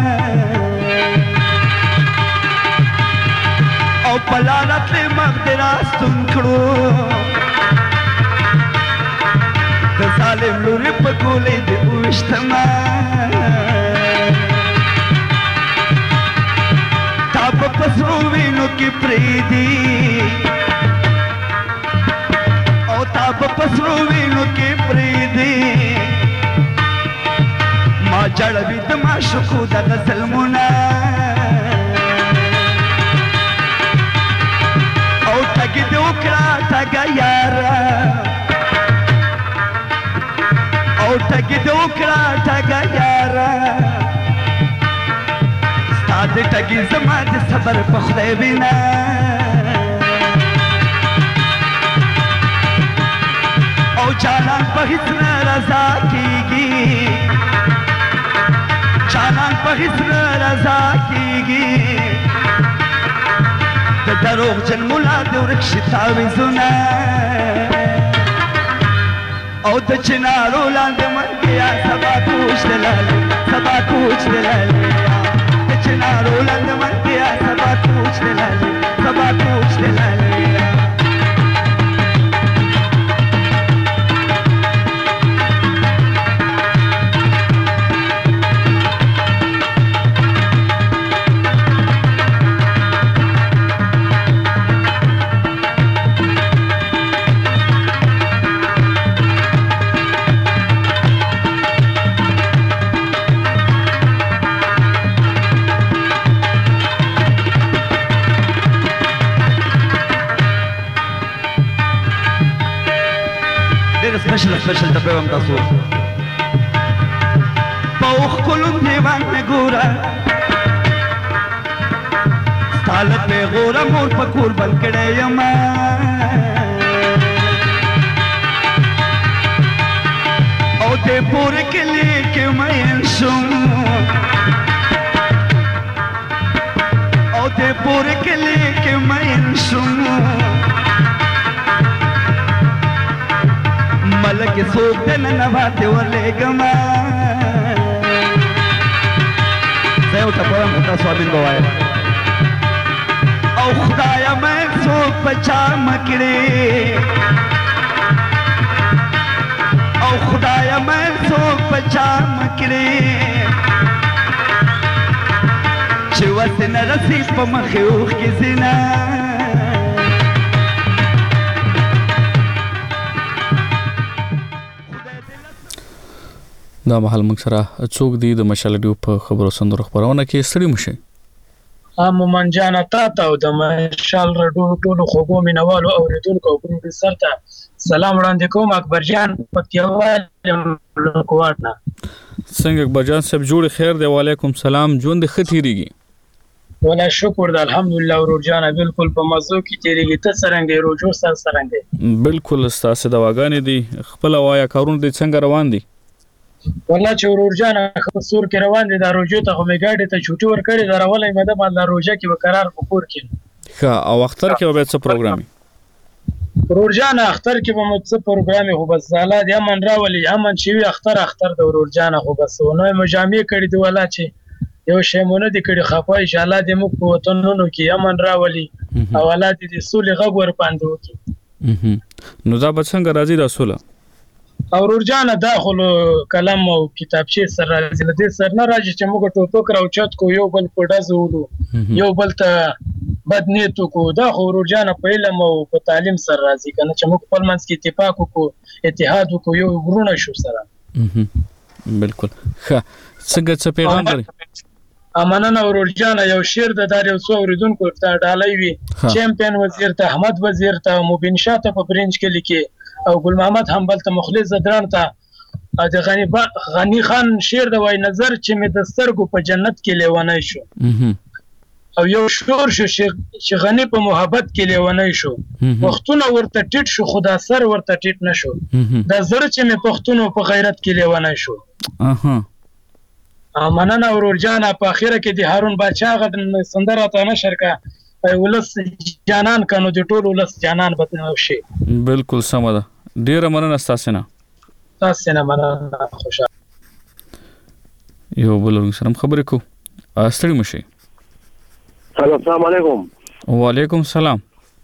[SPEAKER 8] او پلانت له مقدراستون کړو د ظالم لوري په ګولې دې وشتما تاب پسرو وینو کی پریدی او تاب پسرو وینو کی پریدی ما جړوي د ما شکو د ظلمونه او تګ دې وکړه تګ یارا او تګ دې وکړه تګ یارا ستاد تګ زما د صبر په خدای وینا او جانان په هیڅ نه رضا کیږي جانان په هیڅ نه رضا کیږي د دروغ جن مولا د ورکشي تعویذونه او د چنارو لاندې منګیا سبا کوچ دلالي سبا کوچ دلالي د چنارو لاندې منګیا سبا کوچ دلالي سبا کوچ دلالي
[SPEAKER 18] سپیشل ټپه هم تاسو په خپلون دیوان مې ګوره حالت په غوره مور په کور بل کړه یم او ته پور کلی کې مې شوم او ته پور کلی کې مې شوم ملک سوک دن نواته ولګم زه او ټپه هم تاسو امین بوای او خدایا میں څوک بچا مکړې او خدایا میں څوک بچا مکړې چې وسنه رسی په مخې اوښ کې زنا
[SPEAKER 1] دا مهال موږ سره څوک دی د مشال ډیو په خبرو سندرو خبرونه کې ستړي مشه
[SPEAKER 16] مومن جان تا ته او د مشال رډو ټولو خوګو مینوالو اوریدونکو او پروفیسور ته سلام وړاندې کوم. اکبر جان پکتیاوال کوټنا
[SPEAKER 1] څنګه اکبر جان صاحب جوړ خیر دی وعلیکم سلام ژوند ښه تیریږي
[SPEAKER 16] ولا شکر د الحمدلله ورور جان بالکل په مزو کې تیریږي ته څنګه روجو سره څنګه
[SPEAKER 1] بالکل ستاسو دواګانې دي خپل وایا کارونه دي څنګه روان دي
[SPEAKER 16] والله چې ورور جان خصور کې روان دي دا روجو ته خو میګاډي ته چوټي ور کړی دا راولې مده مال روجه کې وقرار وکور کې
[SPEAKER 1] ښه او اختر کې به څه پروګرامي
[SPEAKER 16] ورور جان اختر کې به مو څه پروګرامي خو بس زاله دي امن راولي امن شي اختر اختر د ورور جان خو بس نو مجامع کړی دی ولا چې یو شی مونږ دې کړی خپای ان شاء الله دې مو په وطنونو کې امن راولي او ولادت دې سولې غږ ور پاندو کې
[SPEAKER 1] نو دا به څنګه راځي رسول
[SPEAKER 16] او ورور جان داخل کلم او کتابچه سره راځي دې سر نه راځي چې موږ ټوپک راوچت کو یو بل په دزولو یو بل ته بد نیتو کو دا ورور جان په علم او په تعلیم سره راځي کنه چې موږ خپل منځ کې اتفاق وکړو اتحاد وکړو یو ورونه شو سره
[SPEAKER 1] بالکل ښه څنګه څه پیغام لري
[SPEAKER 16] امانه ورور جان یو شعر د دار یو څو اوریدونکو ته ډالۍ وي چمپیون وزیر ته احمد وزیر ته مبین شاه ته په برنج کې لیکي او ګل محمد حنبل ته مخلص زدران ته د غنی با غنی خان شعر د وای نظر چې مې د سترګو په جنت کې لیوانای شو او یو شور شو چې غنی په محبت کې لیوانای شو وختونه ورته ټیټ شو خدا سر ورته ټیټ نشو د زړه چې مې پښتونو په غیرت کې لیوانای شو
[SPEAKER 1] اها
[SPEAKER 16] مننه ورور جان په اخره کې د هارون بادشاہ غد سندره ته نشر کا ولس جانان کنو د ټول ولس جانان بدنو شي
[SPEAKER 1] بالکل سم ده ډیره مننه تاسو نه
[SPEAKER 16] تاسو نه مننه خوشاله
[SPEAKER 1] یو بل سره خبرې کو استړي مشي
[SPEAKER 19] السلام علیکم
[SPEAKER 1] وعلیکم السلام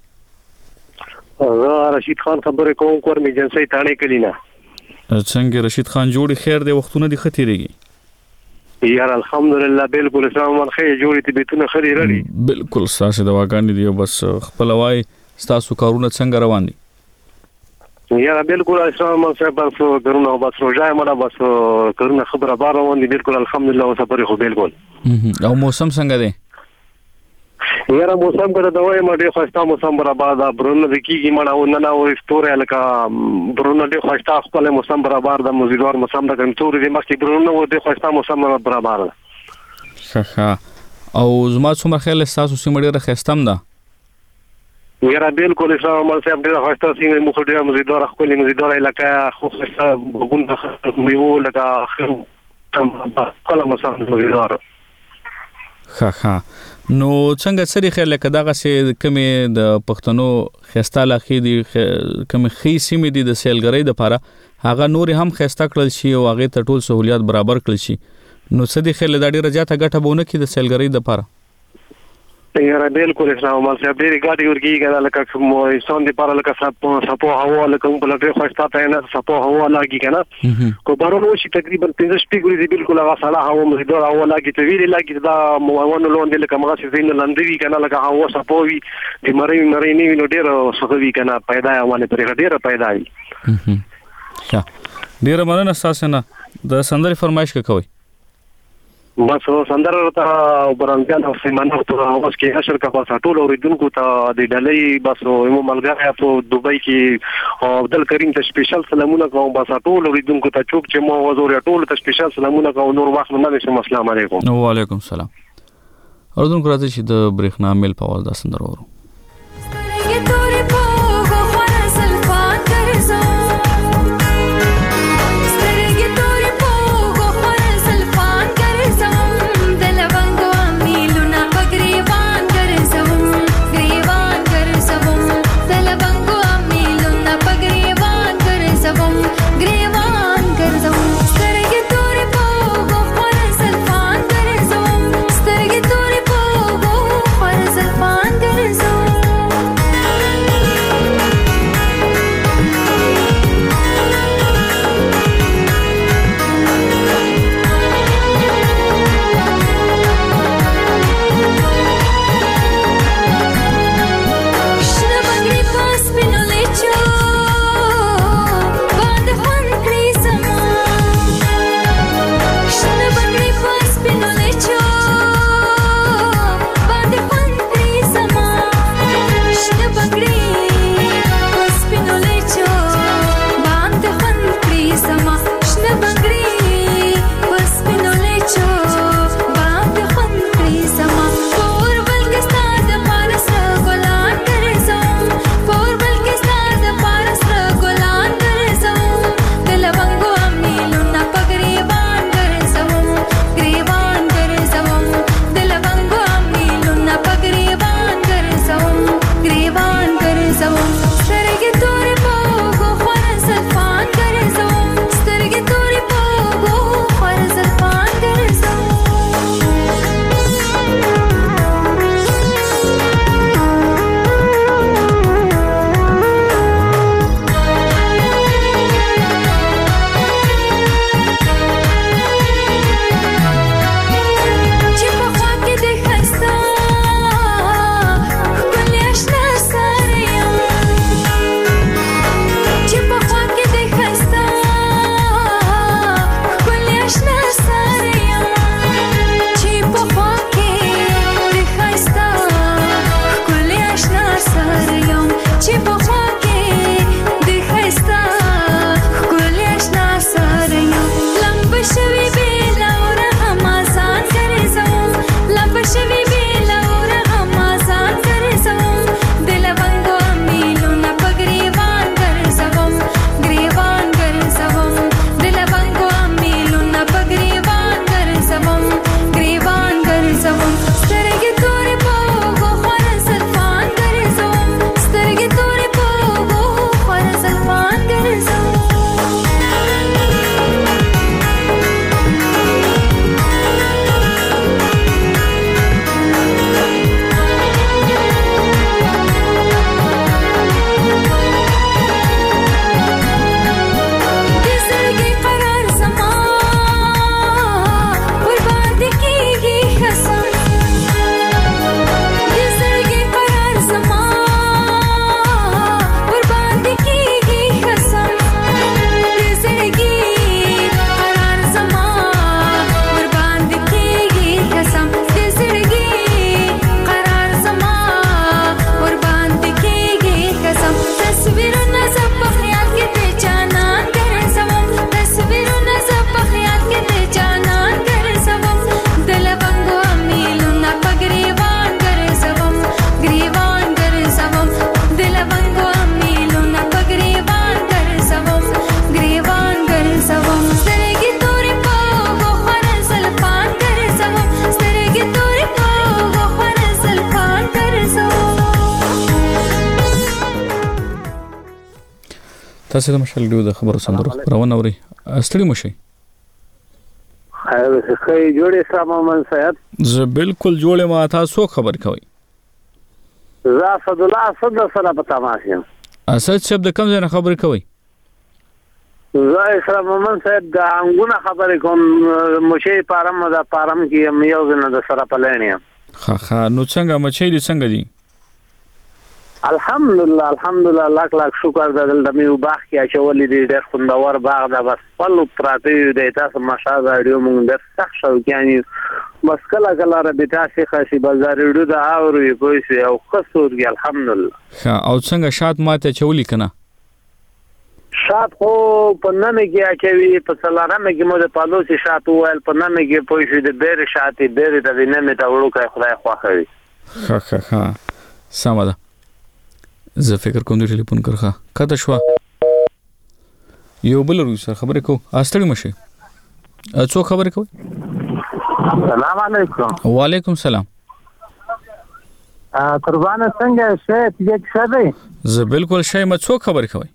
[SPEAKER 19] زه رشید خان خبرې کوم کور می جنسي تانه کلینا
[SPEAKER 1] څنګه رشید خان جوړ خیر دی وختونه دي ختیریږي
[SPEAKER 19] یار الحمدلله بالکل اسلام من خیر جوړې ته بیتونه خري رړي
[SPEAKER 1] بالکل تاسو د واګانې دی بس خپل وای تاسو کارونه څنګه روان دي
[SPEAKER 19] یار بالکل اسلام من صاحب بس درونه بس روزای مړه بس کارونه خبره بار روان دي بالکل الحمدلله او صبر خو بالکل
[SPEAKER 1] او موسم څنګه دی
[SPEAKER 19] یاره موسم کړه دا وای مړه خوستا موسم برابر دا برونه د کیږي مړه و نه نه و استوره لکه برونه د خوستا خپل موسم برابر د مزیدوار موسم د کنټور د مخکې برونه و د خوستا موسم برابر
[SPEAKER 1] ښه او زما څومره خیال تاسو سیمه ډیره خستم ده
[SPEAKER 19] یاره بالکل اسلام مال صاحب ډیره خوستا سیمه مخ ډیره مزیدوار خپل مزیدوار علاقه خو خوستا وګون د میو لکه خپل موسم مزیدوار
[SPEAKER 1] ښه ښه نو څنګه سری خیر لکه دغه سي کمی د پښتنو خستا لاخې دي کمی خې سیمې دي د سیلګری د لپاره هغه نور هم خستا کړل شي او هغه ته ټول سہولیات برابر کړل شي نو سدي خیر د ډیره زیاته ګټه بونه کې د سیلګری د لپاره
[SPEAKER 19] یاره بالکل اسلام مال صاحب ډیره ګاډي ورګي کنه لکه مو انسان دی لپاره لکه سپو سپو هوا لکه په لټه خوښتا ته نه سپو هوا لاګي کنه کو بارونو شي تقریبا پنځه شپږ ورځې بالکل هغه سالا هوا مزیدار هوا لاګي ته ویلي لاګي دا موونه لوند لکه مغه سین لندوي کنه لکه هوا سپو وي د مری مری نه نو ډیره سخوي کنه پیدا یوانه پرې ډیره پیدا وي
[SPEAKER 1] ښه ډیره مننه تاسو نه د سندري فرمایش کوي
[SPEAKER 19] بس سندره ته برانګان او سیمانه ته اوس کې حشر کا بس ټول اوریدونکو ته د ډلې بس یو ملګری په دوبۍ کې عبدل کریم ته سپیشل سلامونه کوم بس ټول اوریدونکو ته چوک چې مو وزور ټول ته سپیشل سلامونه کوم نور وخت نه نشم. السلام علیکم.
[SPEAKER 1] وعلیکم السلام. اوریدونکو راځي چې د برېښنا میل په اواز دا سندره ورو. تاسو د مشال ډیو د خبرو سندرو خبرونه اوري استړي مو شي
[SPEAKER 10] خیر خیر جوړې سلام من صاحب
[SPEAKER 1] زه بالکل جوړې ما تاسو خبر کوي
[SPEAKER 10] زه صد الله صد سره پتا ماشم
[SPEAKER 1] اسد شپ د کوم ځای خبر کوي
[SPEAKER 10] زه سلام من صاحب د انګونه خبرې کوم مشه پارم د پارم کې یو ځنه د سره پلانیا
[SPEAKER 1] خا خا نو څنګه مچې دي څنګه دي
[SPEAKER 10] الحمدلله الحمدلله لاک لاک شکر د دمه باغ کې اچولې دي ډېر خوندور باغ دا بس په لو پراته دی تاسو ماشاءالله اړیو مونږ د سخت شو کېانی مسکله کله را بیتا شي خاصي بازار وړو دا اوري کوي او خسورږي الحمدلله.
[SPEAKER 1] ښه او څنګه شات ماته چولی کنه؟
[SPEAKER 10] شات خو په نامه کې کوي په سلانه کې مو د پالوسي شات وایل په نامه کې پوي شو د ډېر شاتې ډېر د وینې ته وړو کوي خدای خوښوي.
[SPEAKER 1] ښه ښه ښه سمه ده. زه فکر کوم د ټلیفون کرخه کته شو یو بل روي سره خبرې کو استړی مشه. څو خبرې کوي؟
[SPEAKER 10] السلام علیکم.
[SPEAKER 1] وعلیکم السلام.
[SPEAKER 10] قربانه څنګه شه چې څه دی؟
[SPEAKER 1] زه بالکل شای ما څو خبرې کوي؟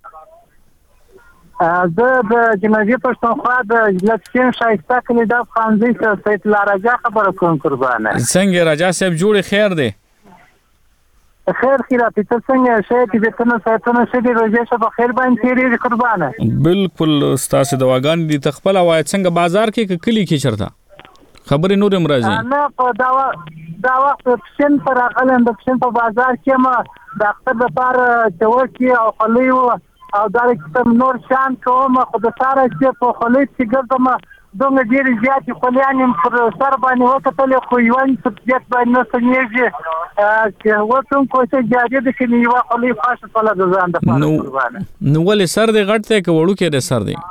[SPEAKER 10] زه د جنازي پښتونخوا د لکشین شایسته کلی د خانزي سره سید لارجا خبره کوم قربانه.
[SPEAKER 1] څنګه راجا صاحب جوړ خیر دی؟
[SPEAKER 10] خیر خیره پیته څنګه شه چې د تنه ساتنه شه د روزه شه په خیر باندې تیری قربانه.
[SPEAKER 1] بالکل ستاسو دواګان دي تخپل وای څنګه بازار کې کلی کې چرته خبرې نور مرزي
[SPEAKER 10] نه په دا دا وخت پښین پر اغلن د پښین په بازار کې ما ډاکټر لپاره چوکي او خلیو او دا کوم نور شان کوم خو د ساره چې په خلی چې ګرځم دوه ډیر زیات خلیان پر سر باندې وکتل خو یوان په دې باندې نه سنېږي چې وڅم کوڅه جاده د کې یو خلی فاش په لږ ځان د قربانه.
[SPEAKER 1] نو ولې سر دې غټ ته کې وړو کې د سر دې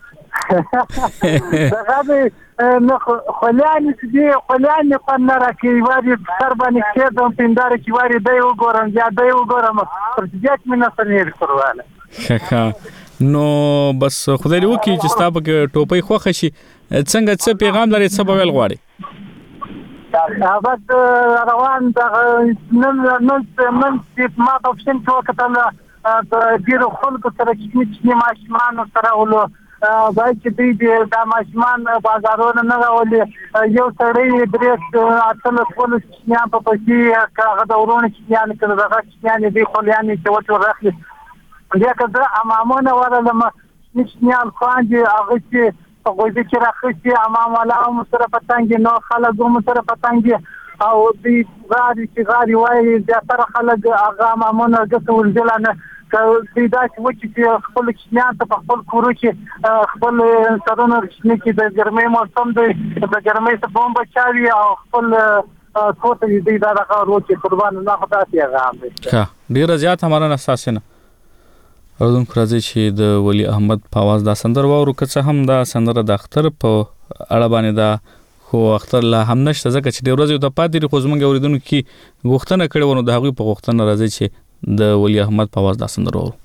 [SPEAKER 10] دا غوې نو خلیان چې خلیان په نره کې واري سر باندې کې د پیندار کې واري دی وګورم یا دی وګورم پر دې کې نه سنېږي قربانه.
[SPEAKER 1] نو بس خدای دې وکړي چې ستا په ټوپۍ خوښه شي. څنګه څه پیغام لري څه به ویل غواړي؟
[SPEAKER 10] هغه روان د نن نن من چې ما په پښین کې وکتل د ډیرو خلکو سره چې ماشومان سره ولو باید چې دوی د ماشومان بازارونه نه راولي یو سړی درې اتل خپل چینیان په پسې هغه د ورونه چینیان کړه دغه چینیان دي خلیان چې وته راخلي بیا که امامونه ورلم نشنیال خان دي هغه چې په غوږی کې راخلي امام والا هم سره پتنګ نو خلک هم سره پتنګ او دې غاري چې غاري وایي د تر خلک هغه امامونه ګټول ځلانه که دې دا چې وچې چې خپل چینیان ته په خپل کورو کې خپل سرونه رښتینې کې د ګرمۍ موسم دی د ګرمۍ څخه بوم بچاوي او خپل کوته دې دا راغو چې قربان الله خدای هغه هم دی.
[SPEAKER 1] ښه ډیره زیات هماره اساس نه اردن راځي چې د ولی احمد په आवाज دا سندر وورو که څه هم دا سندر د اختر په اړه باندې دا خو اختر لا هم نشته ځکه چې د ورځې د پاتې خو زمونږ اوریدونکو کې غوښتنه کړې ونه د هغوی په غوښتنه راځي چې د ولی احمد په आवाज دا سندر وورو.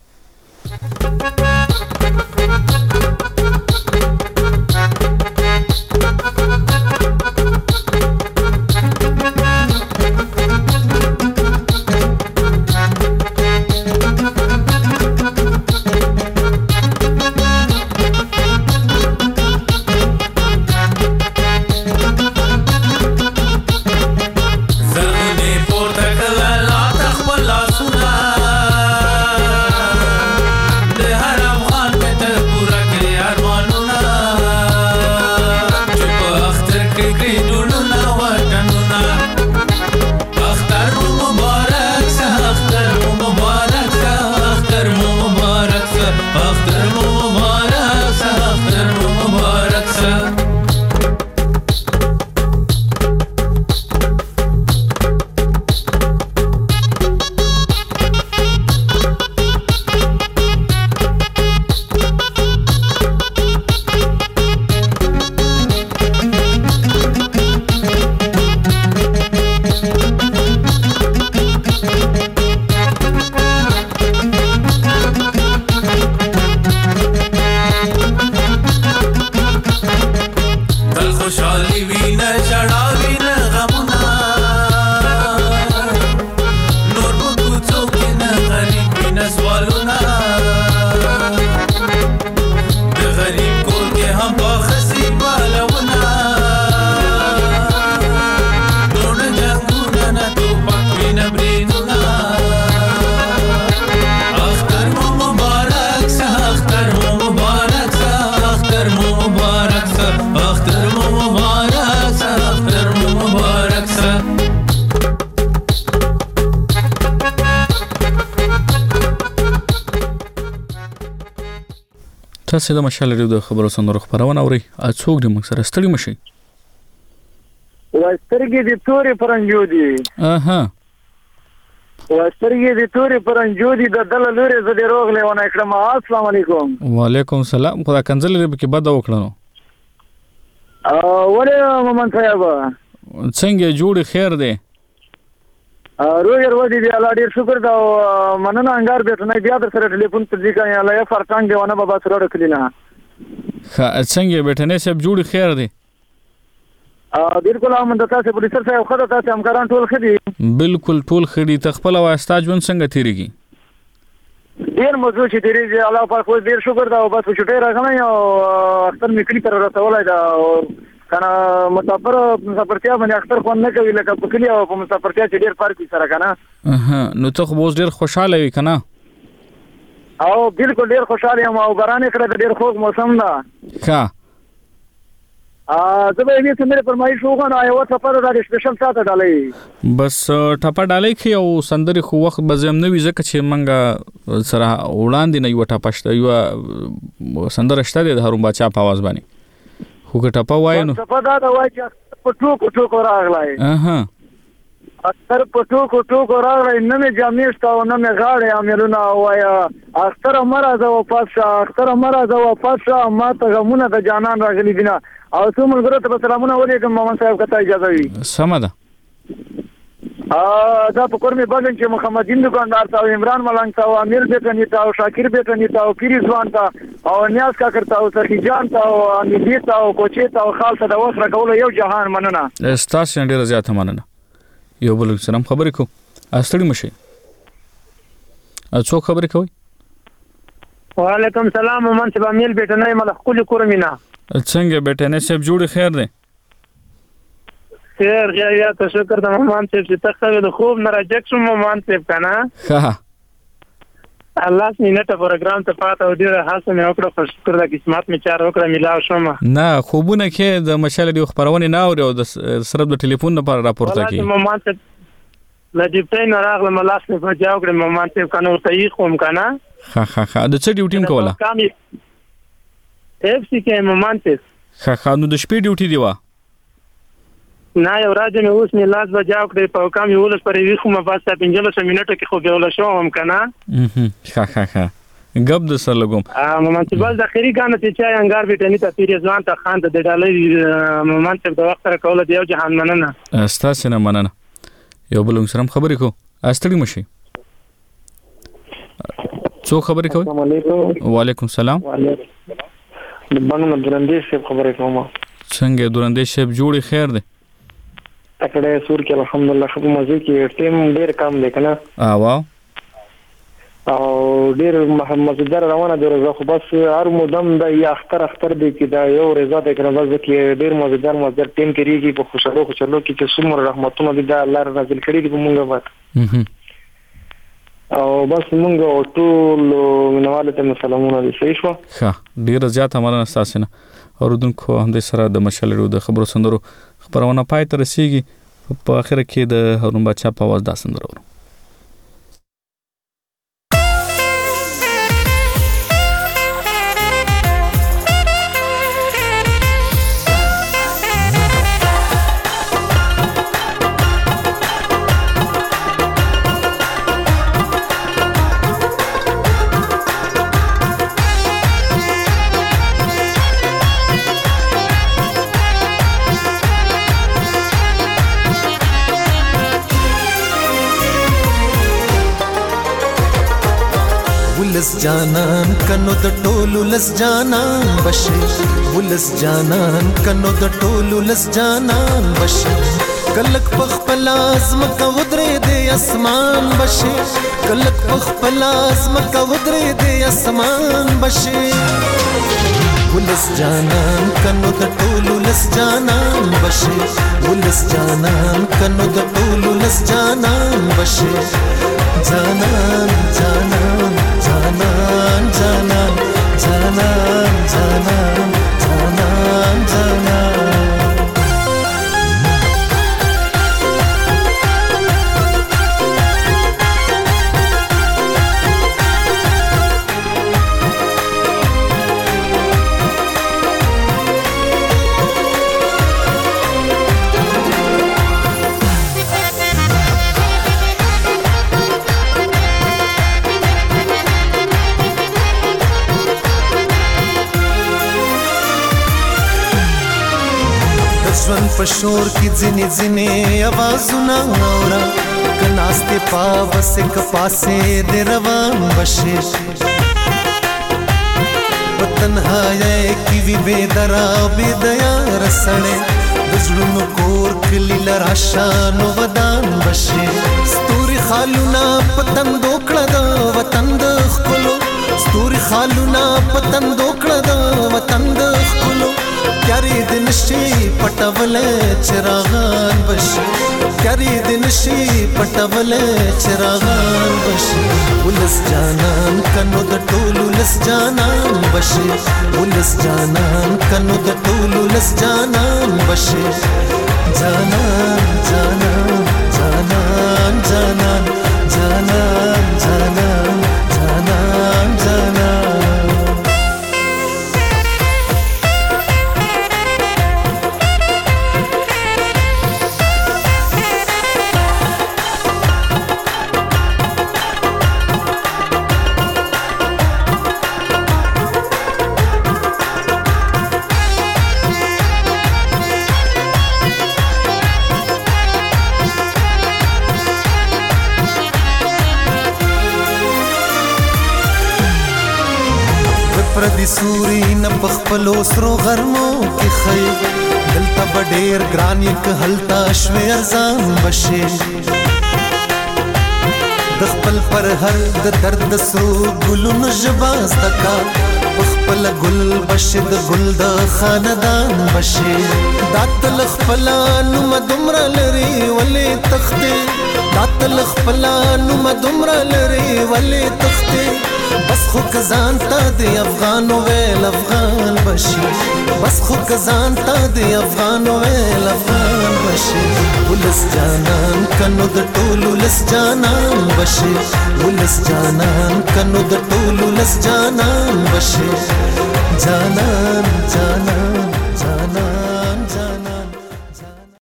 [SPEAKER 1] تاسو د مشال ریو د خبرو سندرو خبرونه اوري څوک د موږ سره ستړي مشي
[SPEAKER 10] وسترګې د تورې پرنجو دي
[SPEAKER 1] اها
[SPEAKER 10] وسترګې د تورې پرنجو دي د دله لورې زه دې روغ لیونه کړم. السلام علیکم.
[SPEAKER 1] وعلیکم السلام. خدا کنځل لري کې بد وکړنو
[SPEAKER 10] ولې مومن صاحب
[SPEAKER 1] څنګه جوړ خیر دی
[SPEAKER 10] روغ ورودي دی الله ډیر شکر دا مننه انګار به نه بیا در سره ټلیفون ته ځي کنه الله یې فرقان دی ونه بابا سره کلینا
[SPEAKER 1] ښه څنګه بیٹنه سب جوړ خیر دی
[SPEAKER 10] بالکل هم د تاسو پولیسر صاحب خدای تاسو همکاران ټول خدي
[SPEAKER 1] بالکل ټول خدي تخپل واسطه ژوند څنګه تیریږي
[SPEAKER 10] ډیر موضوع چې تیریږي الله پاک خو ډیر شکر دا او بس چټه راغلی او اختر میکلی تر رسولای دا کنه مسافر مسافرتیا باندې اختر خو نه کوي لکه په کلی او په مسافرتیا چې ډیر فرق سره کنه
[SPEAKER 1] اها نو ته خو ډیر خوشاله وي کنه
[SPEAKER 10] او بالکل ډیر خوشاله یم او باران کړه ډیر خوږ موسم ده
[SPEAKER 1] ښه
[SPEAKER 10] ا زه به یې څنګه فرمایش وغواړم یو ټپه د سپیشل ساته ډالۍ
[SPEAKER 1] بس ټپه ډالۍ کې او سندري خو وخت بزم نه وي ځکه چې منګه سره وړاندې نه یو ټپه شته یو سندره شته د هارون باچا په आवाज باندې خو ټپه وای نو
[SPEAKER 10] ټپه دا دا وای چې پټو پټو کو راغلای
[SPEAKER 1] اها
[SPEAKER 10] اختر پټو پټو کو راغلای نه مې جامېستا او نه مې غاړې عملونه وایا اختر مرزه او پاسه اختر مرزه او پاسه ما ته غمونه د جانان راغلي دینه او څو ملګرو ته سلامونه ولیکم مومن صاحب کته اجازه وي
[SPEAKER 1] سم ده
[SPEAKER 10] ا دا په کور می باندې چې محمدین دکاندار تا عمران ملنګ تا امیر بیتنی تا شاکر بیتنی تا پیری ځوان تا او نیاز کا کرتا او سخی جان تا او امیدی تا او کوچی تا او خالصه د وسره کول یو جهان مننه
[SPEAKER 1] استاس ډیر زیات مننه یو بل سلام خبرې کو استړي مشي اڅو خبرې کوي
[SPEAKER 16] وعلیکم السلام مومن صاحب امیر بیتنی ملخ کلی کورمینا
[SPEAKER 1] څنګه بیٹنه سب جوړ خیر دی
[SPEAKER 16] خیر یا ته شکر د مومن صاحب چې تخته د خوب نه راجک شو مومن صاحب کنه
[SPEAKER 1] ها
[SPEAKER 16] الله سینټه پروګرام ته پاتې و ډیره حسن یو کړو شکر د قسمت می چار وکړه ملاو شوم
[SPEAKER 1] نه خوبونه کې د مشال دی خبرونه نه اوري او د سره د ټلیفون لپاره راپورته کی
[SPEAKER 16] مومن صاحب لا ډیپټین راغله ملاس نه بجاو کړ مومن صاحب کنه صحیح کوم کنه
[SPEAKER 1] ها ها ها د څه ډیوټیم کوله
[SPEAKER 16] اف سی کې مومن صاحب
[SPEAKER 1] ها ها نو د شپې ډیوټي دی وا
[SPEAKER 16] نه یو راځي مې اوس نه لاس بجاو کړ په کام یو لس پرې وی خو ما بس پنځلس منټو کې خو به ولا شوم کنه
[SPEAKER 1] ها ها ها غب د سر لګوم
[SPEAKER 16] ا مومن صاحب د اخري غانه چې چا انګار بیٹنی ته پیری ځوان ته خان ته د ډالۍ مومن صاحب د وخت سره کول دی او جهان مننه
[SPEAKER 1] استاسه نه مننه یو بل سره خبرې کو استړي مشي څو خبرې کوي
[SPEAKER 10] السلام علیکم
[SPEAKER 1] وعلیکم السلام
[SPEAKER 10] بنو درندې شپ خبرې کوم
[SPEAKER 1] څنګه درندې شپ جوړي خیر دی
[SPEAKER 10] اکړه سور کې الحمدلله خو مزه کې ټیم ډیر کم دی کنه
[SPEAKER 1] ا واو
[SPEAKER 10] او ډیر محمددار روانه دی زه خو بس هر مودم د یا اختر اختر دی کې دا یو رضا د کنه بس کې ډیر مزدار مزدار ټیم کېږي په خوشاله خوشاله کې چې څومره رحمتونه دي د الله نازل کړي دي مونږه وات او بس مونږ ټول منواله ته سلامونه دي صحیح شو
[SPEAKER 1] ښه ډیر زیات مننه تاسو نه اوردونکو هم د سره د مشالرو د خبرو سندرو خبرونه پای ته رسیږي په اخر کې د هارون باچا په आवाज دا سندرو
[SPEAKER 8] ولس جانان کنو د ټولو لس جانان بشي ولس جانان کنو د ټولو لس جانان بشي کلک پخپل ازم کا ودرې د اسمان بشي کلک پخپل ازم کا ودرې د اسمان بشي ولس جانان کنو د ټولو لس جانان بشي ولس جانان کنو د ټولو لس جانان بشي جانان جانان جانان جانان جانان جانان جانان جانان پشور کی ځنې ځنې आवाजونه اورا کناسته پاوسه کپاسه د روان بشي وطنهای کی وی بے درا بے دیا رسړې دزړونو کور کلی لراشانو ودان بشي ستوري خالونا پتن دوکړه د وطن د خلو ستوري خالونا پتن دوکړه د وطن د خلو پیاری دن شي پټول چراغان بشي پیاری دن شي پټول چراغان بشي ولس جانان کنو د ټولو لس جانان بشي ولس جانان کنو د ټولو لس جانان بشي جانان جانان جانان جانان جانان جانان جانان جانان پردی سوري نه پخپلو سرو غرمو کې خي دلته بډېر ګران یک هلتا شوي ارزان بشي د خپل پر هر د درد سرو ګلونو جباز تکا خپل ګل بشي د ګل د خاندان بشي داتل خپلانو مدمر لري ولې تخته داتل خپلانو مدمر لري ولې تخته بس خو کزان تا دی افغانو ویل افغان بشي بس خو کزان تا دی افغانو ویل افغان بشي ولس جانان کنو د ټولو لس جانان بشي ولس جانان کنو د ټولو لس جانان بشي جانان جانان